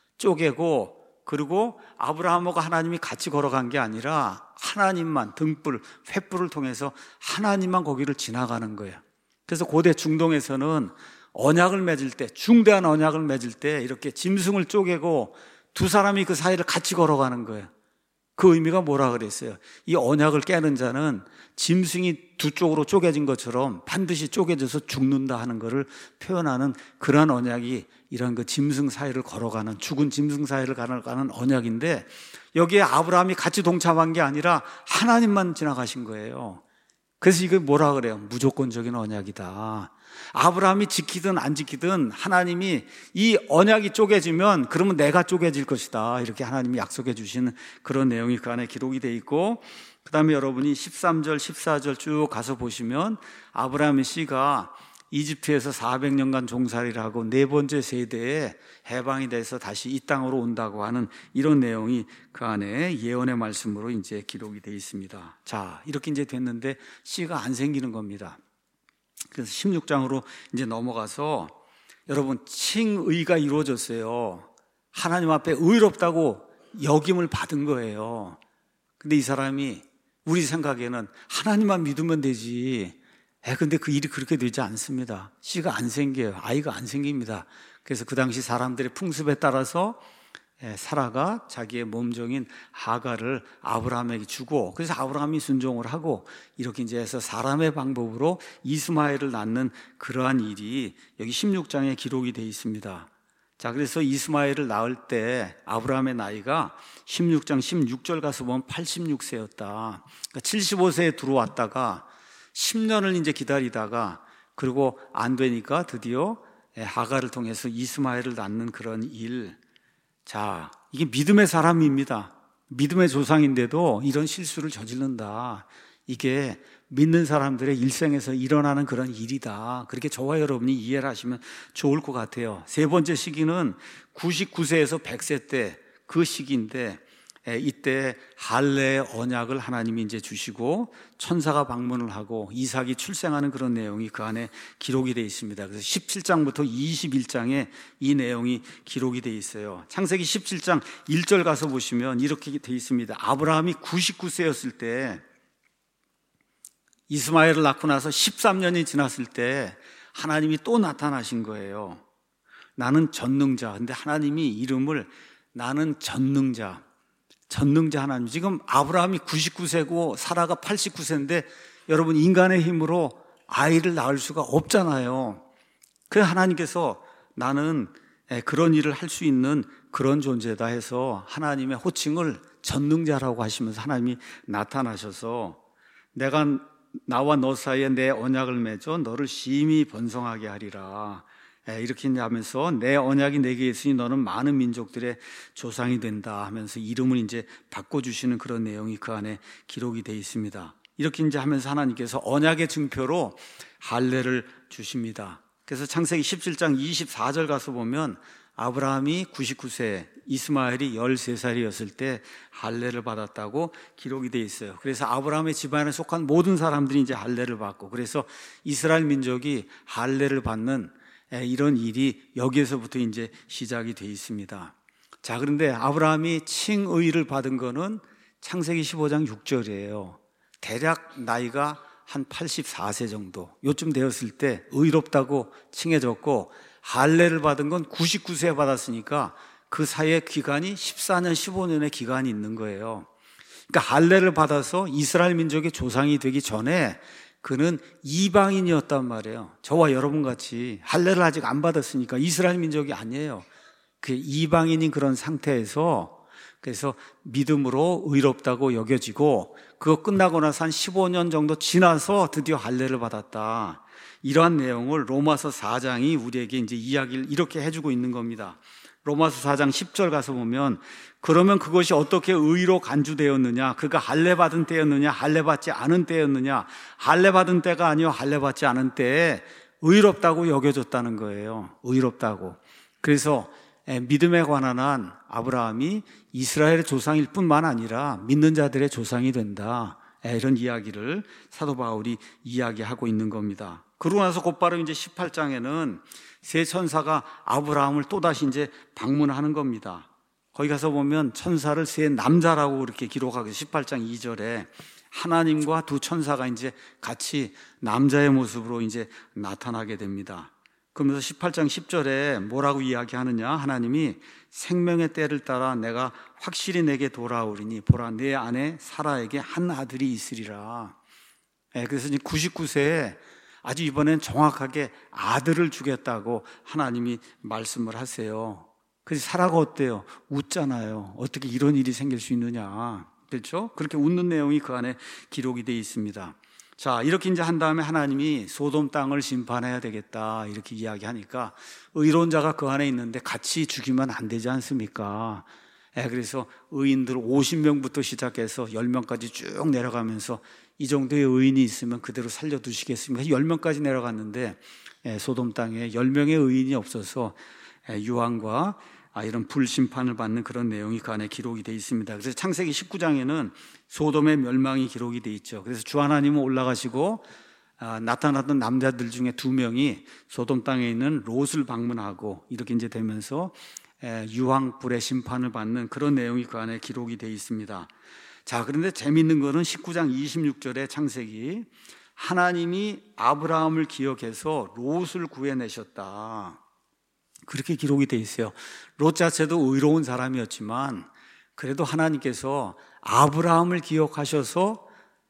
쪼개고 그리고 아브라함하고 하나님이 같이 걸어간 게 아니라 하나님만 등불, 횃불을 통해서 하나님만 거기를 지나가는 거예요. 그래서 고대 중동에서는 언약을 맺을 때, 중대한 언약을 맺을 때 이렇게 짐승을 쪼개고 두 사람이 그 사이를 같이 걸어가는 거예요. 그 의미가 뭐라 그랬어요? 이 언약을 깨는 자는 짐승이 두 쪽으로 쪼개진 것처럼 반드시 쪼개져서 죽는다 하는 것을 표현하는 그러한 언약이 이런 그 짐승 사이를 걸어가는, 죽은 짐승 사이를 걸어가는 언약인데 여기에 아브라함이 같이 동참한 게 아니라 하나님만 지나가신 거예요. 그래서 이거 뭐라 그래요? 무조건적인 언약이다. 아브라함이 지키든 안 지키든 하나님이 이 언약이 쪼개지면 그러면 내가 쪼개질 것이다. 이렇게 하나님이 약속해 주시는 그런 내용이 그 안에 기록이 돼 있고, 그 다음에 여러분이 13절, 14절 쭉 가서 보시면 아브라함의 씨가 이집트에서 400년간 종살이를 하고 네 번째 세대에 해방이 돼서 다시 이 땅으로 온다고 하는 이런 내용이 그 안에 예언의 말씀으로 이제 기록이 되어 있습니다. 자, 이렇게 이제 됐는데 씨가 안 생기는 겁니다. 그래서 16장으로 이제 넘어가서 여러분 칭의가 이루어졌어요. 하나님 앞에 의롭다고 여김을 받은 거예요. 근데 이 사람이 우리 생각에는 하나님만 믿으면 되지. 근데 그 일이 그렇게 되지 않습니다. 씨가 안 생겨요. 아이가 안 생깁니다. 그래서 그 당시 사람들의 풍습에 따라서 사라가 자기의 몸종인 하갈을 아브라함에게 주고, 그래서 아브라함이 순종을 하고 이렇게 이제 해서 사람의 방법으로 이스마엘을 낳는 그러한 일이 여기 16장에 기록이 되어 있습니다. 자, 그래서 이스마엘을 낳을 때 아브라함의 나이가 16장 16절 가서 보면 86세였다. 그러니까 75세에 들어왔다가 10년을 이제 기다리다가 그리고 안 되니까 드디어 하갈을 통해서 이스마엘을 낳는 그런 일. 자, 이게 믿음의 사람입니다. 믿음의 조상인데도 이런 실수를 저지른다. 이게 믿는 사람들의 일생에서 일어나는 그런 일이다. 그렇게 저와 여러분이 이해를 하시면 좋을 것 같아요. 세 번째 시기는 99세에서 100세 때 그 시기인데 이때 할례의 언약을 하나님이 이제 주시고 천사가 방문을 하고 이삭이 출생하는 그런 내용이 그 안에 기록이 되어 있습니다. 그래서 17장부터 21장에 이 내용이 기록이 되어 있어요. 창세기 17장 1절 가서 보시면 이렇게 되어 있습니다. 아브라함이 99세였을 때 이스마엘을 낳고 나서 13년이 지났을 때 하나님이 또 나타나신 거예요. 나는 전능자. 근데 하나님이 이름을 나는 전능자 하나님. 지금 아브라함이 99세고 사라가 89세인데 여러분 인간의 힘으로 아이를 낳을 수가 없잖아요. 그래서 하나님께서 나는 그런 일을 할 수 있는 그런 존재다 해서 하나님의 호칭을 전능자라고 하시면서 하나님이 나타나셔서 내가 나와 너 사이에 내 언약을 맺어 너를 심히 번성하게 하리라. 이렇게 하면서 내 언약이 내게 있으니 너는 많은 민족들의 조상이 된다 하면서 이름을 이제 바꿔주시는 그런 내용이 그 안에 기록이 되어 있습니다. 이렇게 이제 하면서 하나님께서 언약의 증표로 할례를 주십니다. 그래서 창세기 17장 24절 가서 보면 아브라함이 99세, 이스마엘이 13살이었을 때 할례를 받았다고 기록이 되어 있어요. 그래서 아브라함의 집안에 속한 모든 사람들이 이제 할례를 받고, 그래서 이스라엘 민족이 할례를 받는 이런 일이 여기에서부터 이제 시작이 되어 있습니다. 자, 그런데 아브라함이 칭의를 받은 거는 창세기 15장 6절이에요. 대략 나이가 한 84세 정도 요쯤 되었을 때 의롭다고 칭해졌고, 할례를 받은 건 99세에 받았으니까 그 사이에 기간이 14년, 15년의 기간이 있는 거예요. 그러니까 할례를 받아서 이스라엘 민족의 조상이 되기 전에 그는 이방인이었단 말이에요. 저와 여러분 같이 할례를 아직 안 받았으니까 이스라엘 민족이 아니에요. 그 이방인인 그런 상태에서, 그래서 믿음으로 의롭다고 여겨지고, 그거 끝나고 나서 한 15년 정도 지나서 드디어 할례를 받았다. 이러한 내용을 로마서 4장이 우리에게 이제 이야기를 이렇게 해주고 있는 겁니다. 로마서 4장 10절 가서 보면, 그러면 그것이 어떻게 의로 간주되었느냐? 그가 할례 받은 때였느냐? 할례 받지 않은 때였느냐? 할례 받은 때가 아니요 할례 받지 않은 때에 의롭다고 여겨졌다는 거예요. 의롭다고. 그래서 믿음에 관한 한 아브라함이 이스라엘의 조상일 뿐만 아니라 믿는 자들의 조상이 된다. 이런 이야기를 사도 바울이 이야기하고 있는 겁니다. 그러고 나서 곧바로 이제 18장에는 세 천사가 아브라함을 또다시 이제 방문하는 겁니다. 거기 가서 보면 천사를 세 남자라고 이렇게 기록하고 18장 2절에 하나님과 두 천사가 이제 같이 남자의 모습으로 이제 나타나게 됩니다. 그러면서 18장 10절에 뭐라고 이야기하느냐? 하나님이 생명의 때를 따라 내가 확실히 내게 돌아오리니 보라 내 안에 사라에게 한 아들이 있으리라. 그래서 이제 99세에 아주 이번엔 정확하게 아들을 주겠다고 하나님이 말씀을 하세요. 그래서 사라가 어때요? 웃잖아요. 어떻게 이런 일이 생길 수 있느냐. 그렇죠? 그렇게 웃는 내용이 그 안에 기록이 되어 있습니다. 자, 이렇게 이제 한 다음에 하나님이 소돔 땅을 심판해야 되겠다 이렇게 이야기하니까 의로운 자가 그 안에 있는데 같이 죽이면 안 되지 않습니까? 그래서 의인들 50명부터 시작해서 10명까지 쭉 내려가면서 이 정도의 의인이 있으면 그대로 살려두시겠습니까? 10명까지 내려갔는데 소돔 땅에 10명의 의인이 없어서 유황과 이런 불심판을 받는 그런 내용이 그 안에 기록이 되어 있습니다. 그래서 창세기 19장에는 소돔의 멸망이 기록이 되어 있죠. 그래서 주 하나님은 올라가시고 나타났던 남자들 중에 2명이 소돔 땅에 있는 롯을 방문하고 이렇게 이제 되면서 유황불의 심판을 받는 그런 내용이 그 안에 기록이 되어 있습니다. 자, 그런데 재미있는 거는 19장 26절에 창세기 하나님이 아브라함을 기억해서 롯을 구해내셨다. 그렇게 기록이 되어 있어요. 롯 자체도 의로운 사람이었지만 그래도 하나님께서 아브라함을 기억하셔서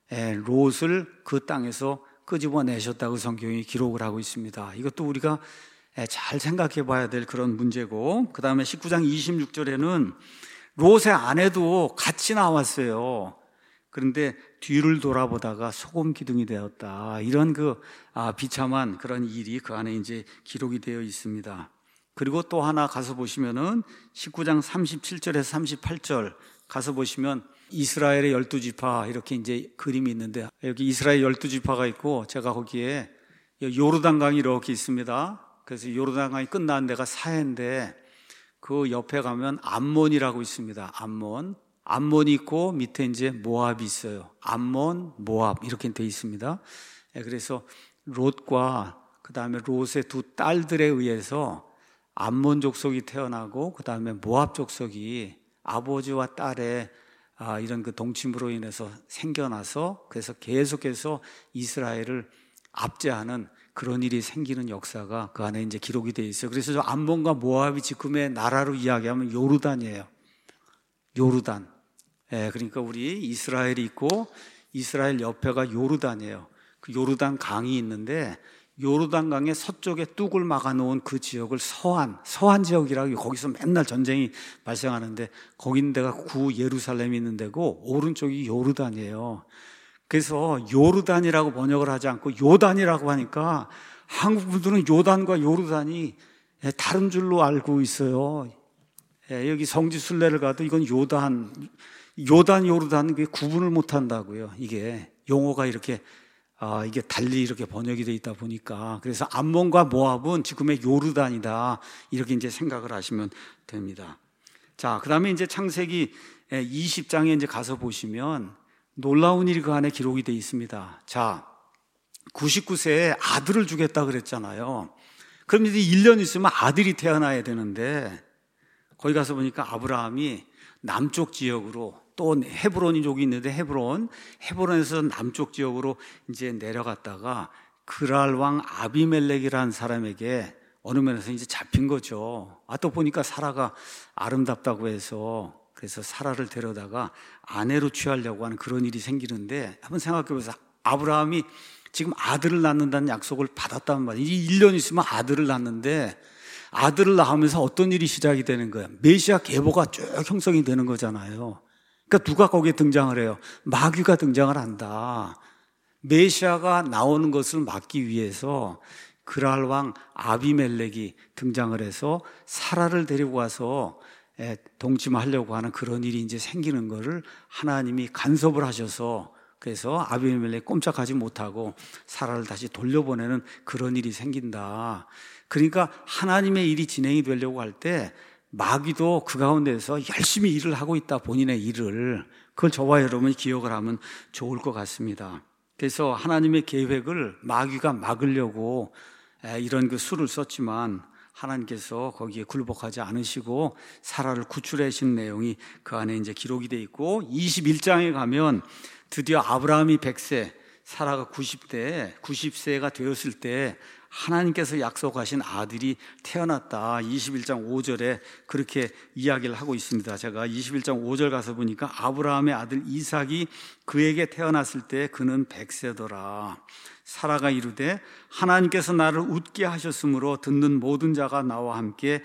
롯을 그 땅에서 끄집어내셨다고 성경이 기록을 하고 있습니다. 이것도 우리가 잘 생각해 봐야 될 그런 문제고, 그 다음에 19장 26절에는 롯의 아내도 같이 나왔어요. 그런데 뒤를 돌아보다가 소금 기둥이 되었다. 이런 비참한 그런 일이 그 안에 이제 기록이 되어 있습니다. 그리고 또 하나 가서 보시면은 19장 37절에서 38절 가서 보시면 이스라엘의 12지파 이렇게 이제 그림이 있는데, 여기 이스라엘 12지파가 있고 제가 거기에 요르단강이 이렇게 있습니다. 그래서 요르단강이 끝난 데가 사해인데 그 옆에 가면 암몬이라고 있습니다. 암몬이 있고 밑에 이제 모압이 있어요. 암몬, 모압 이렇게 되어 있습니다. 그래서 롯과 그 다음에 롯의 두 딸들에 의해서 암몬 족속이 태어나고 그 다음에 모압 족속이 아버지와 딸의 이런 그 동침으로 인해서 생겨나서 그래서 계속해서 이스라엘을 압제하는 그런 일이 생기는 역사가 그 안에 이제 기록이 되어 있어요. 그래서 저 암몬과 모압이 지금의 나라로 이야기하면 요르단이에요. 요르단. 그러니까 우리 이스라엘이 있고 이스라엘 옆에가 요르단이에요. 그 요르단 강이 있는데 요르단 강의 서쪽에 뚝을 막아놓은 그 지역을 서한 지역이라고, 거기서 맨날 전쟁이 발생하는데 거기 있는 데가 구 예루살렘이 있는 데고 오른쪽이 요르단이에요. 그래서 요르단이라고 번역을 하지 않고 요단이라고 하니까 한국 분들은 요단과 요르단이 다른 줄로 알고 있어요. 여기 성지 순례를 가도 이건 요단, 요르단 구분을 못 한다고요. 이게 용어가 이렇게 이게 달리 이렇게 번역이 되어 있다 보니까 그래서 암몬과 모압은 지금의 요르단이다 이렇게 이제 생각을 하시면 됩니다. 자, 그다음에 이제 창세기 20장에 이제 가서 보시면 놀라운 일이 그 안에 기록이 되어 있습니다. 자, 99세에 아들을 주겠다 그랬잖아요. 그럼 이제 1년 있으면 아들이 태어나야 되는데 거기 가서 보니까 아브라함이 남쪽 지역으로 또 헤브론족이 있는데 헤브론에서 남쪽 지역으로 이제 내려갔다가 그랄 왕 아비멜렉이라는 사람에게 어느 면에서 이제 잡힌 거죠. 또 보니까 사라가 아름답다고 해서 그래서 사라를 데려다가 아내로 취하려고 하는 그런 일이 생기는데 한번 생각해 보세요. 아브라함이 지금 아들을 낳는다는 약속을 받았단 말이에요. 1년 있으면 아들을 낳는데 아들을 낳으면서 어떤 일이 시작이 되는 거예요? 메시아 계보가 쭉 형성이 되는 거잖아요. 그러니까 누가 거기에 등장을 해요? 마귀가 등장을 한다. 메시아가 나오는 것을 막기 위해서 그랄 왕 아비멜렉이 등장을 해서 사라를 데리고 와서 동침하려고 하는 그런 일이 이제 생기는 거를 하나님이 간섭을 하셔서 그래서 아비멜렉 꼼짝하지 못하고 사라를 다시 돌려보내는 그런 일이 생긴다. 그러니까 하나님의 일이 진행이 되려고 할 때 마귀도 그 가운데서 열심히 일을 하고 있다. 본인의 일을. 그걸 저와 여러분이 기억을 하면 좋을 것 같습니다. 그래서 하나님의 계획을 마귀가 막으려고 이런 그 수를 썼지만 하나님께서 거기에 굴복하지 않으시고 사라를 구출하신 내용이 그 안에 이제 기록이 되어 있고 21장에 가면 드디어 아브라함이 100세, 사라가 90세가 되었을 때 하나님께서 약속하신 아들이 태어났다. 21장 5절에 그렇게 이야기를 하고 있습니다. 제가 21장 5절 가서 보니까 아브라함의 아들 이삭이 그에게 태어났을 때 그는 100세더라. 사라가 이르되 하나님께서 나를 웃게 하셨으므로 듣는 모든 자가 나와 함께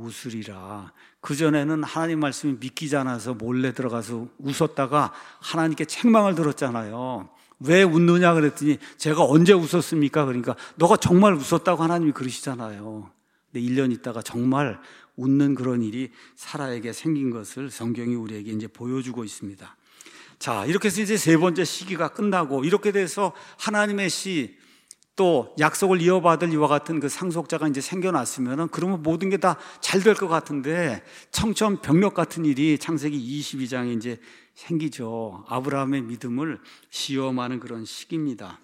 웃으리라. 그전에는 하나님 말씀이 믿기지 않아서 몰래 들어가서 웃었다가 하나님께 책망을 들었잖아요. 왜 웃느냐 그랬더니 제가 언제 웃었습니까? 그러니까 너가 정말 웃었다고 하나님이 그러시잖아요. 근데 1년 있다가 정말 웃는 그런 일이 사라에게 생긴 것을 성경이 우리에게 이제 보여주고 있습니다. 자, 이렇게 해서 이제 세 번째 시기가 끝나고 이렇게 돼서 하나님의 시 또 약속을 이어받을 이와 같은 그 상속자가 이제 생겨났으면은 그러면 모든 게 다 잘 될 것 같은데 청천벽력 같은 일이 창세기 22장에 이제 생기죠. 아브라함의 믿음을 시험하는 그런 시기입니다.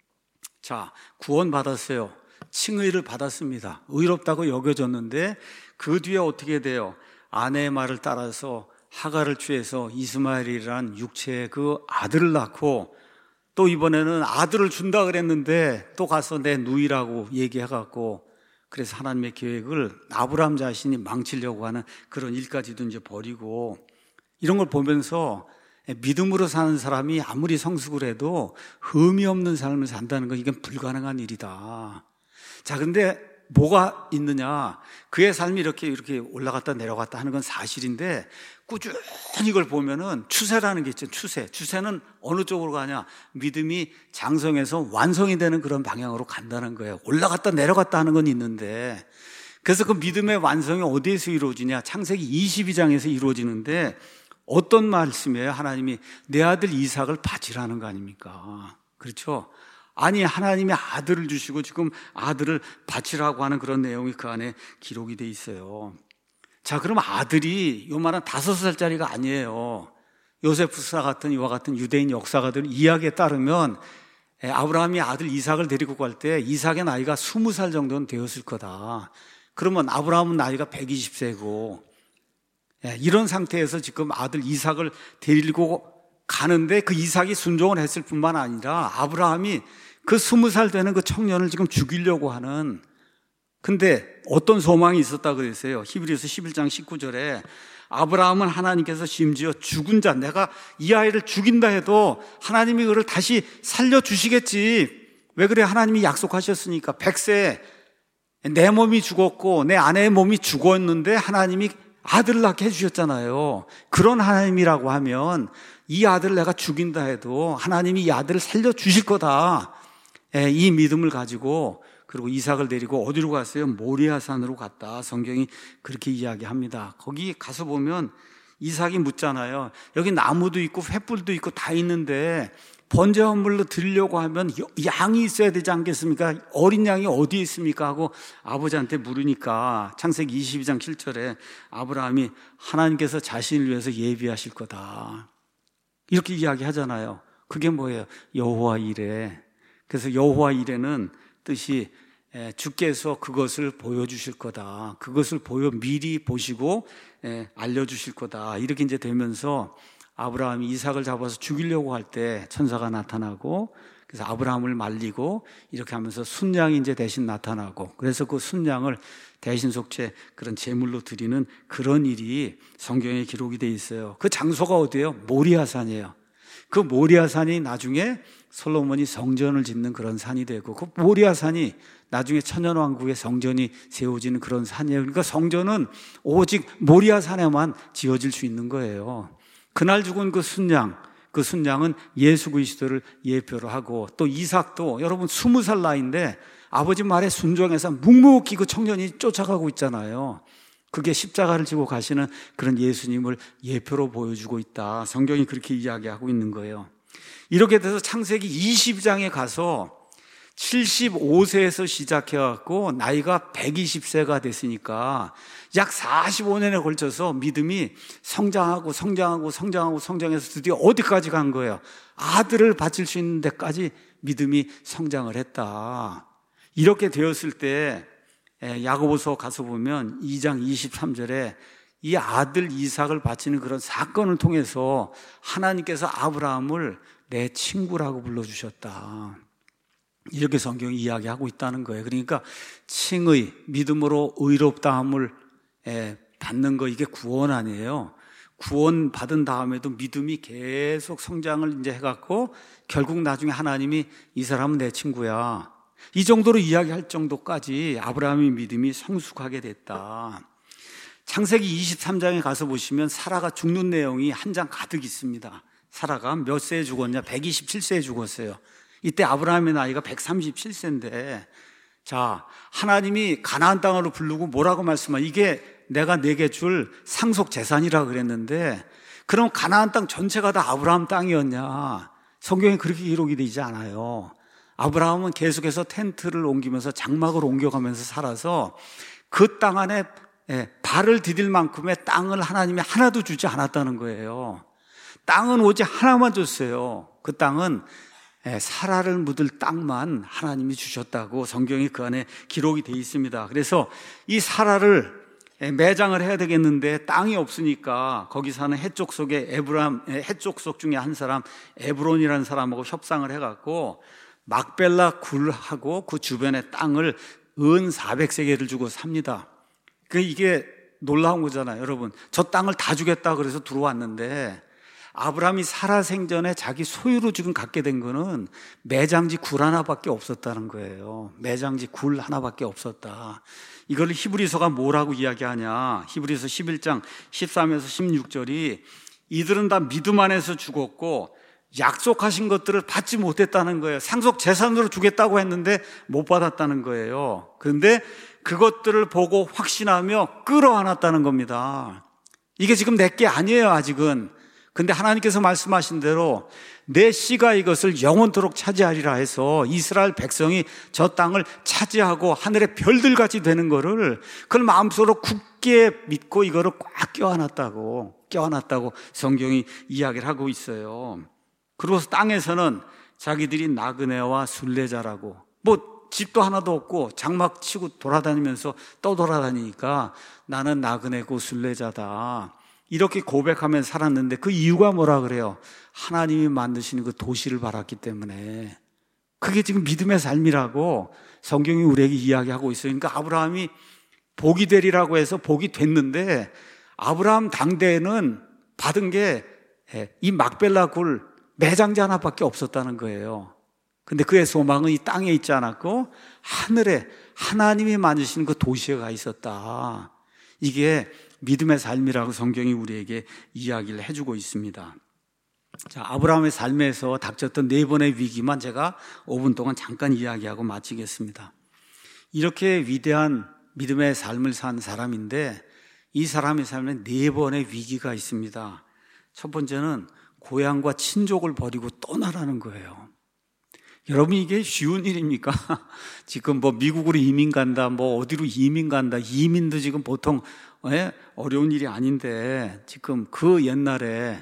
자, 구원받았어요. 칭의를 받았습니다. 의롭다고 여겨졌는데 그 뒤에 어떻게 돼요? 아내의 말을 따라서 하갈을 취해서 이스마엘이라는 육체의 그 아들을 낳고 또 이번에는 아들을 준다 그랬는데 또 가서 내 누이라고 얘기해갖고 그래서 하나님의 계획을 아브라함 자신이 망치려고 하는 그런 일까지도 이제 버리고 이런 걸 보면서 믿음으로 사는 사람이 아무리 성숙을 해도 흠이 없는 삶을 산다는 건 이건 불가능한 일이다. 자, 근데 뭐가 있느냐? 그의 삶이 이렇게 올라갔다 내려갔다 하는 건 사실인데 꾸준히 이걸 보면은 추세라는 게 있죠. 추세는 어느 쪽으로 가냐? 믿음이 장성해서 완성이 되는 그런 방향으로 간다는 거예요. 올라갔다 내려갔다 하는 건 있는데 그래서 그 믿음의 완성이 어디에서 이루어지냐? 창세기 22장에서 이루어지는데 어떤 말씀이에요? 하나님이 내 아들 이삭을 바치라는 거 아닙니까? 그렇죠? 아니, 하나님이 아들을 주시고 지금 아들을 바치라고 하는 그런 내용이 그 안에 기록이 돼 있어요. 자, 그럼 아들이 요만한 5살짜리가 아니에요. 요세푸스와 같은 이와 같은 유대인 역사가들 이야기에 따르면 아브라함이 아들 이삭을 데리고 갈 때 이삭의 나이가 20살 정도는 되었을 거다. 그러면 아브라함은 나이가 120세고 이런 상태에서 지금 아들 이삭을 데리고 가는데 그 이삭이 순종을 했을 뿐만 아니라 아브라함이 그 20살 되는 그 청년을 지금 죽이려고 하는 근데 어떤 소망이 있었다 그랬어요. 히브리서 11장 19절에 아브라함은 하나님께서 심지어 죽은 자 내가 이 아이를 죽인다 해도 하나님이 그를 다시 살려주시겠지. 왜 그래? 하나님이 약속하셨으니까 100세 내 몸이 죽었고 내 아내의 몸이 죽었는데 하나님이 아들을 낳게 해주셨잖아요. 그런 하나님이라고 하면 이 아들을 내가 죽인다 해도 하나님이 이 아들을 살려주실 거다. 이 믿음을 가지고 그리고 이삭을 데리고 어디로 갔어요? 모리아산으로 갔다. 성경이 그렇게 이야기합니다. 거기 가서 보면 이삭이 묻잖아요. 여기 나무도 있고 횃불도 있고 다 있는데 번제화물로 드리려고 하면 양이 있어야 되지 않겠습니까? 어린 양이 어디에 있습니까? 하고 아버지한테 물으니까 창세기 22장 7절에 아브라함이 하나님께서 자신을 위해서 예비하실 거다, 이렇게 이야기하잖아요. 그게 뭐예요? 여호와 이레. 그래서 여호와 이레는 뜻이 주께서 그것을 보여주실 거다, 그것을 미리 보시고 알려주실 거다, 이렇게 이제 되면서 아브라함이 이삭을 잡아서 죽이려고 할 때 천사가 나타나고, 그래서 아브라함을 말리고 이렇게 하면서 순양이 이제 대신 나타나고, 그래서 그 순양을 대신 속죄 그런 제물로 드리는 그런 일이 성경에 기록이 되어 있어요. 그 장소가 어디예요? 모리아산이에요. 그 모리아산이 나중에 솔로몬이 성전을 짓는 그런 산이 되고, 그 모리아산이 나중에 천년왕국의 성전이 세워지는 그런 산이에요. 그러니까 성전은 오직 모리아산에만 지어질 수 있는 거예요. 그날 죽은 그 순양은 예수 그리스도를 예표로 하고, 또 이삭도 여러분 20살 나이인데 아버지 말에 순종해서 묵묵히 그 청년이 쫓아가고 있잖아요. 그게 십자가를 지고 가시는 그런 예수님을 예표로 보여주고 있다, 성경이 그렇게 이야기하고 있는 거예요. 이렇게 돼서 창세기 22장에 가서 75세에서 시작해갖고 나이가 120세가 됐으니까 약 45년에 걸쳐서 믿음이 성장해서 드디어 어디까지 간 거예요? 아들을 바칠 수 있는 데까지 믿음이 성장을 했다. 이렇게 되었을 때 야고보서 가서 보면 2장 23절에 이 아들 이삭을 바치는 그런 사건을 통해서 하나님께서 아브라함을 내 친구라고 불러주셨다, 이렇게 성경이 이야기하고 있다는 거예요. 그러니까 칭의, 믿음으로 의롭다함을 받는 거, 이게 구원 아니에요. 구원 받은 다음에도 믿음이 계속 성장을 이제 해갖고 결국 나중에 하나님이 이 사람은 내 친구야, 이 정도로 이야기할 정도까지 아브라함의 믿음이 성숙하게 됐다. 창세기 23장에 가서 보시면 사라가 죽는 내용이 한 장 가득 있습니다. 사라가 몇 세에 죽었냐? 127세에 죽었어요. 이때 아브라함의 나이가 137세인데, 자, 하나님이 가나안 땅으로 부르고 뭐라고 말씀하? 이게 내가 내게 줄 상속 재산이라 그랬는데, 그럼 가나안 땅 전체가 다 아브라함 땅이었냐? 성경에 그렇게 기록이 되지 않아요. 아브라함은 계속해서 텐트를 옮기면서 장막을 옮겨가면서 살아서 그 땅 안에 발을 디딜 만큼의 땅을 하나님이 하나도 주지 않았다는 거예요. 땅은 오직 하나만 줬어요. 그 땅은 사라를 묻을 땅만 하나님이 주셨다고 성경이 그 안에 기록이 되어 있습니다. 그래서 이 사라를 매장을 해야 되겠는데 땅이 없으니까 거기 사는 해족 속에 해족 속 중에 한 사람 에브론이라는 사람하고 협상을 해갖고 막벨라 굴하고 그 주변의 땅을 은 400세겔을 주고 삽니다. 이게 놀라운 거잖아요, 여러분. 저 땅을 다 주겠다 그래서 들어왔는데, 아브라함이 살아 생전에 자기 소유로 지금 갖게 된 거는 매장지 굴 하나밖에 없었다는 거예요. 매장지 굴 하나밖에 없었다. 이걸 히브리서가 뭐라고 이야기하냐? 히브리서 11장 13에서 16절이 이들은 다 믿음 안에서 죽었고 약속하신 것들을 받지 못했다는 거예요. 상속 재산으로 주겠다고 했는데 못 받았다는 거예요. 그런데 그것들을 보고 확신하며 끌어안았다는 겁니다. 이게 지금 내게 아니에요, 아직은. 근데 하나님께서 말씀하신 대로 내 씨가 이것을 영원토록 차지하리라 해서 이스라엘 백성이 저 땅을 차지하고 하늘의 별들같이 되는 거를 그걸 마음속으로 굳게 믿고 이거를 꽉 껴안았다고 성경이 이야기를 하고 있어요. 그러고서 땅에서는 자기들이 나그네와 순례자라고, 집도 하나도 없고 장막 치고 돌아다니면서 떠돌아다니니까 나는 나그네고 순례자다, 이렇게 고백하면 살았는데, 그 이유가 뭐라 그래요? 하나님이 만드시는 그 도시를 바랐기 때문에. 그게 지금 믿음의 삶이라고 성경이 우리에게 이야기하고 있어요. 그러니까 아브라함이 복이 되리라고 해서 복이 됐는데, 아브라함 당대에는 받은 게 이 막벨라 굴 매장지 하나밖에 없었다는 거예요. 근데 그의 소망은 이 땅에 있지 않았고 하늘에 하나님이 만드시는 그 도시에 가 있었다. 이게 믿음의 삶이라고 성경이 우리에게 이야기를 해주고 있습니다. 자, 아브라함의 삶에서 닥쳤던 4번의 위기만 제가 5분 동안 잠깐 이야기하고 마치겠습니다. 이렇게 위대한 믿음의 삶을 산 사람인데 이 사람의 삶에 4번의 위기가 있습니다. 첫 번째는 고향과 친족을 버리고 떠나라는 거예요. 여러분, 이게 쉬운 일입니까? 지금 뭐 미국으로 이민 간다, 뭐 어디로 이민 간다, 이민도 지금 보통 어려운 일이 아닌데, 지금 그 옛날에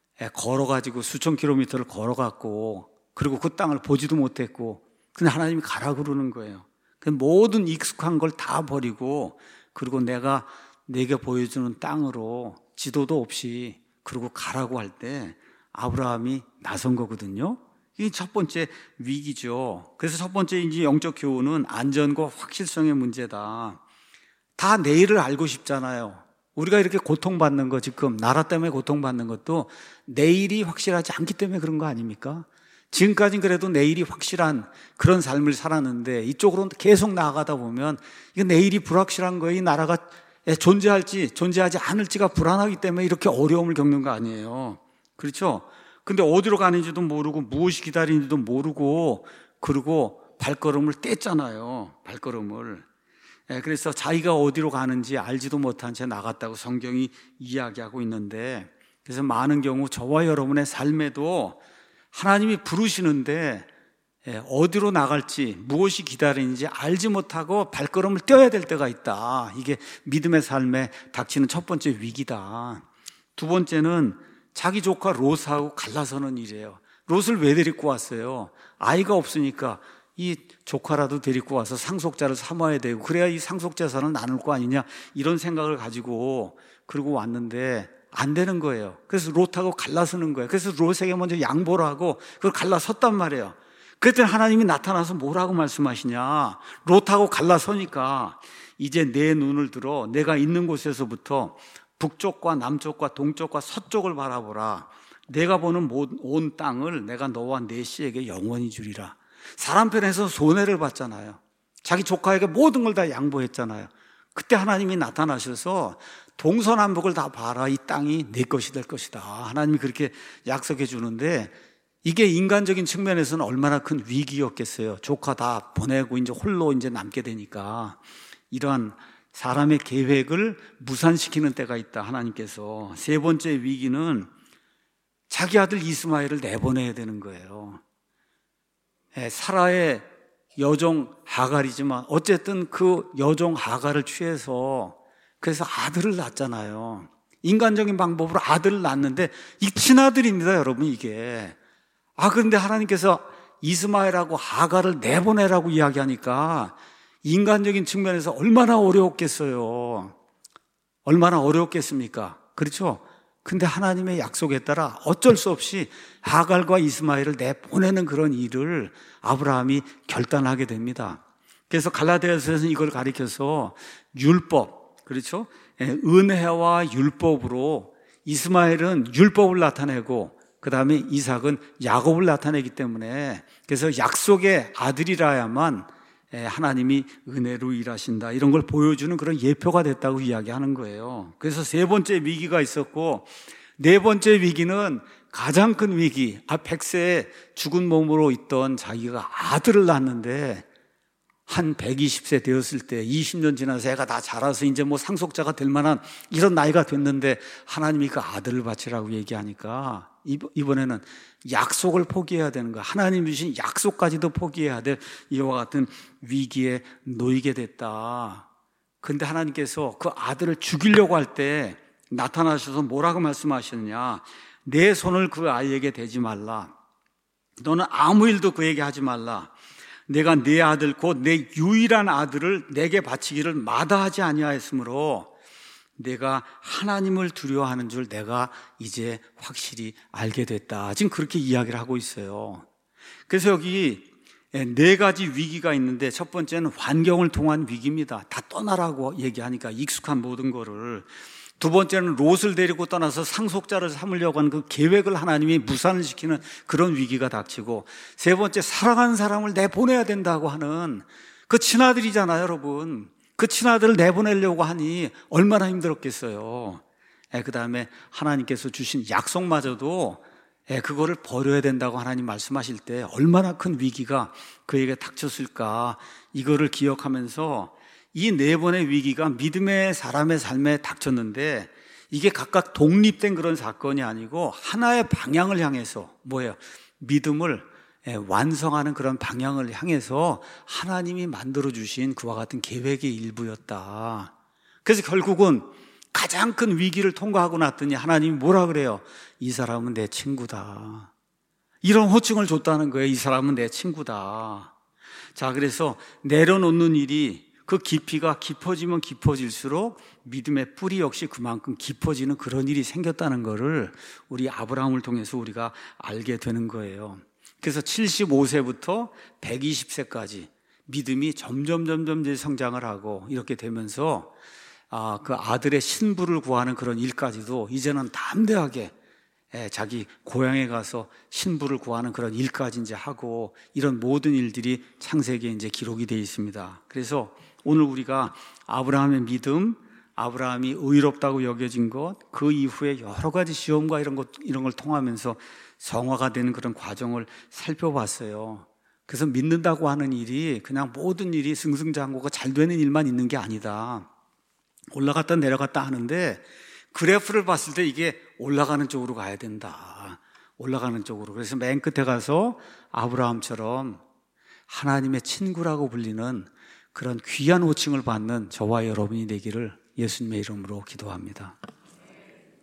걸어가지고 수천 킬로미터를 걸어갔고, 그리고 그 땅을 보지도 못했고, 근데 하나님이 가라 그러는 거예요. 모든 익숙한 걸 다 버리고, 그리고 내가 내게 보여주는 땅으로 지도도 없이 그리고 가라고 할 때 아브라함이 나선 거거든요. 이게 첫 번째 위기죠. 그래서 첫 번째 이제 영적 교훈은 안전과 확실성의 문제다. 다 내일을 알고 싶잖아요. 우리가 이렇게 고통받는 거, 지금 나라 때문에 고통받는 것도 내일이 확실하지 않기 때문에 그런 거 아닙니까? 지금까지는 그래도 내일이 확실한 그런 삶을 살았는데, 이쪽으로 계속 나아가다 보면 이거 내일이 불확실한 거예요. 이 나라가 존재할지 존재하지 않을지가 불안하기 때문에 이렇게 어려움을 겪는 거 아니에요. 그렇죠? 근데 어디로 가는지도 모르고 무엇이 기다리는지도 모르고, 그리고 발걸음을 뗐잖아요. 발걸음을. 그래서 자기가 어디로 가는지 알지도 못한 채 나갔다고 성경이 이야기하고 있는데, 그래서 많은 경우 저와 여러분의 삶에도 하나님이 부르시는데 어디로 나갈지 무엇이 기다리는지 알지 못하고 발걸음을 떼어야 될 때가 있다. 이게 믿음의 삶에 닥치는 첫 번째 위기다. 두 번째는 자기 조카 롯하고 갈라서는 일이에요. 롯을 왜 데리고 왔어요? 아이가 없으니까 이 조카라도 데리고 와서 상속자를 삼아야 되고, 그래야 이 상속재산을 나눌 거 아니냐, 이런 생각을 가지고 그러고 왔는데 안 되는 거예요. 그래서 롯하고 갈라서는 거예요. 그래서 롯에게 먼저 양보를 하고 그걸 갈라섰단 말이에요. 그때 하나님이 나타나서 뭐라고 말씀하시냐, 롯하고 갈라서니까 이제 내 눈을 들어 내가 있는 곳에서부터 북쪽과 남쪽과 동쪽과 서쪽을 바라보라. 내가 보는 온 땅을 내가 너와 내 씨에게 영원히 주리라. 사람 편에서 손해를 봤잖아요. 자기 조카에게 모든 걸 다 양보했잖아요. 그때 하나님이 나타나셔서 동서남북을 다 봐라. 이 땅이 내 것이 될 것이다. 하나님이 그렇게 약속해 주는데, 이게 인간적인 측면에서는 얼마나 큰 위기였겠어요. 조카 다 보내고 이제 홀로 이제 남게 되니까. 이러한 사람의 계획을 무산시키는 때가 있다, 하나님께서. 세 번째 위기는 자기 아들 이스마엘을 내보내야 되는 거예요. 사라의 여종 하갈이지만 어쨌든 그 여종 하갈을 취해서 그래서 아들을 낳잖아요. 인간적인 방법으로 아들을 낳는데 이 친아들입니다, 여러분. 이게 그런데 하나님께서 이스마엘하고 하갈을 내보내라고 이야기하니까 인간적인 측면에서 얼마나 어려웠겠어요. 얼마나 어려웠겠습니까? 그렇죠? 근데 하나님의 약속에 따라 어쩔 수 없이 하갈과 이스마엘을 내보내는 그런 일을 아브라함이 결단하게 됩니다. 그래서 갈라디아서에서는 이걸 가리켜서 율법, 그렇죠? 은혜와 율법으로 이스마엘은 율법을 나타내고, 그 다음에 이삭은 야곱을 나타내기 때문에, 그래서 약속의 아들이라야만 하나님이 은혜로 일하신다, 이런 걸 보여주는 그런 예표가 됐다고 이야기하는 거예요. 그래서 세 번째 위기가 있었고, 네 번째 위기는 가장 큰 위기. 100세에 죽은 몸으로 있던 자기가 아들을 낳았는데 한 120세 되었을 때 20년 지나서 애가 다 자라서 이제 뭐 상속자가 될 만한 이런 나이가 됐는데 하나님이 그 아들을 바치라고 얘기하니까 이번에는 약속을 포기해야 되는 거야. 하나님 주신 약속까지도 포기해야 될 이와 같은 위기에 놓이게 됐다. 그런데 하나님께서 그 아들을 죽이려고 할 때 나타나셔서 뭐라고 말씀하시느냐, 내 손을 그 아이에게 대지 말라. 너는 아무 일도 그에게 하지 말라. 내가 네 아들 곧 내 유일한 아들을 내게 바치기를 마다하지 아니하였으므로 내가 하나님을 두려워하는 줄 내가 이제 확실히 알게 됐다. 지금 그렇게 이야기를 하고 있어요. 그래서 여기 네 가지 위기가 있는데, 첫 번째는 환경을 통한 위기입니다. 다 떠나라고 얘기하니까 익숙한 모든 거를. 두 번째는 롯을 데리고 떠나서 상속자를 삼으려고 하는 그 계획을 하나님이 무산을 시키는 그런 위기가 닥치고, 세 번째 사랑하는 사람을 내보내야 된다고 하는 그 친아들이잖아요, 여러분. 그 친아들을 내보내려고 하니 얼마나 힘들었겠어요. 그 다음에 하나님께서 주신 약속마저도 그거를 버려야 된다고 하나님 말씀하실 때 얼마나 큰 위기가 그에게 닥쳤을까, 이거를 기억하면서 이 네 번의 위기가 믿음의 사람의 삶에 닥쳤는데, 이게 각각 독립된 그런 사건이 아니고 하나의 방향을 향해서 뭐예요? 믿음을 완성하는 그런 방향을 향해서 하나님이 만들어주신 그와 같은 계획의 일부였다. 그래서 결국은 가장 큰 위기를 통과하고 났더니 하나님이 뭐라 그래요? 이 사람은 내 친구다. 이런 호칭을 줬다는 거예요. 이 사람은 내 친구다. 자, 그래서 내려놓는 일이 그 깊이가 깊어지면 깊어질수록 믿음의 뿌리 역시 그만큼 깊어지는 그런 일이 생겼다는 것을 우리 아브라함을 통해서 우리가 알게 되는 거예요. 그래서 75세부터 120세까지 믿음이 점점 이제 성장을 하고 이렇게 되면서 그 아들의 신부를 구하는 그런 일까지도 이제는 담대하게 자기 고향에 가서 신부를 구하는 그런 일까지 이제 하고 이런 모든 일들이 창세기에 이제 기록이 되어 있습니다. 그래서 오늘 우리가 아브라함의 믿음, 아브라함이 의롭다고 여겨진 것, 그 이후에 여러 가지 시험과 이런 걸 통하면서 성화가 되는 그런 과정을 살펴봤어요. 그래서 믿는다고 하는 일이 그냥 모든 일이 승승장구가 잘 되는 일만 있는 게 아니다. 올라갔다 내려갔다 하는데 그래프를 봤을 때 이게 올라가는 쪽으로 가야 된다. 올라가는 쪽으로. 그래서 맨 끝에 가서 아브라함처럼 하나님의 친구라고 불리는 그런 귀한 호칭을 받는 저와 여러분이 되기를 예수님의 이름으로 기도합니다.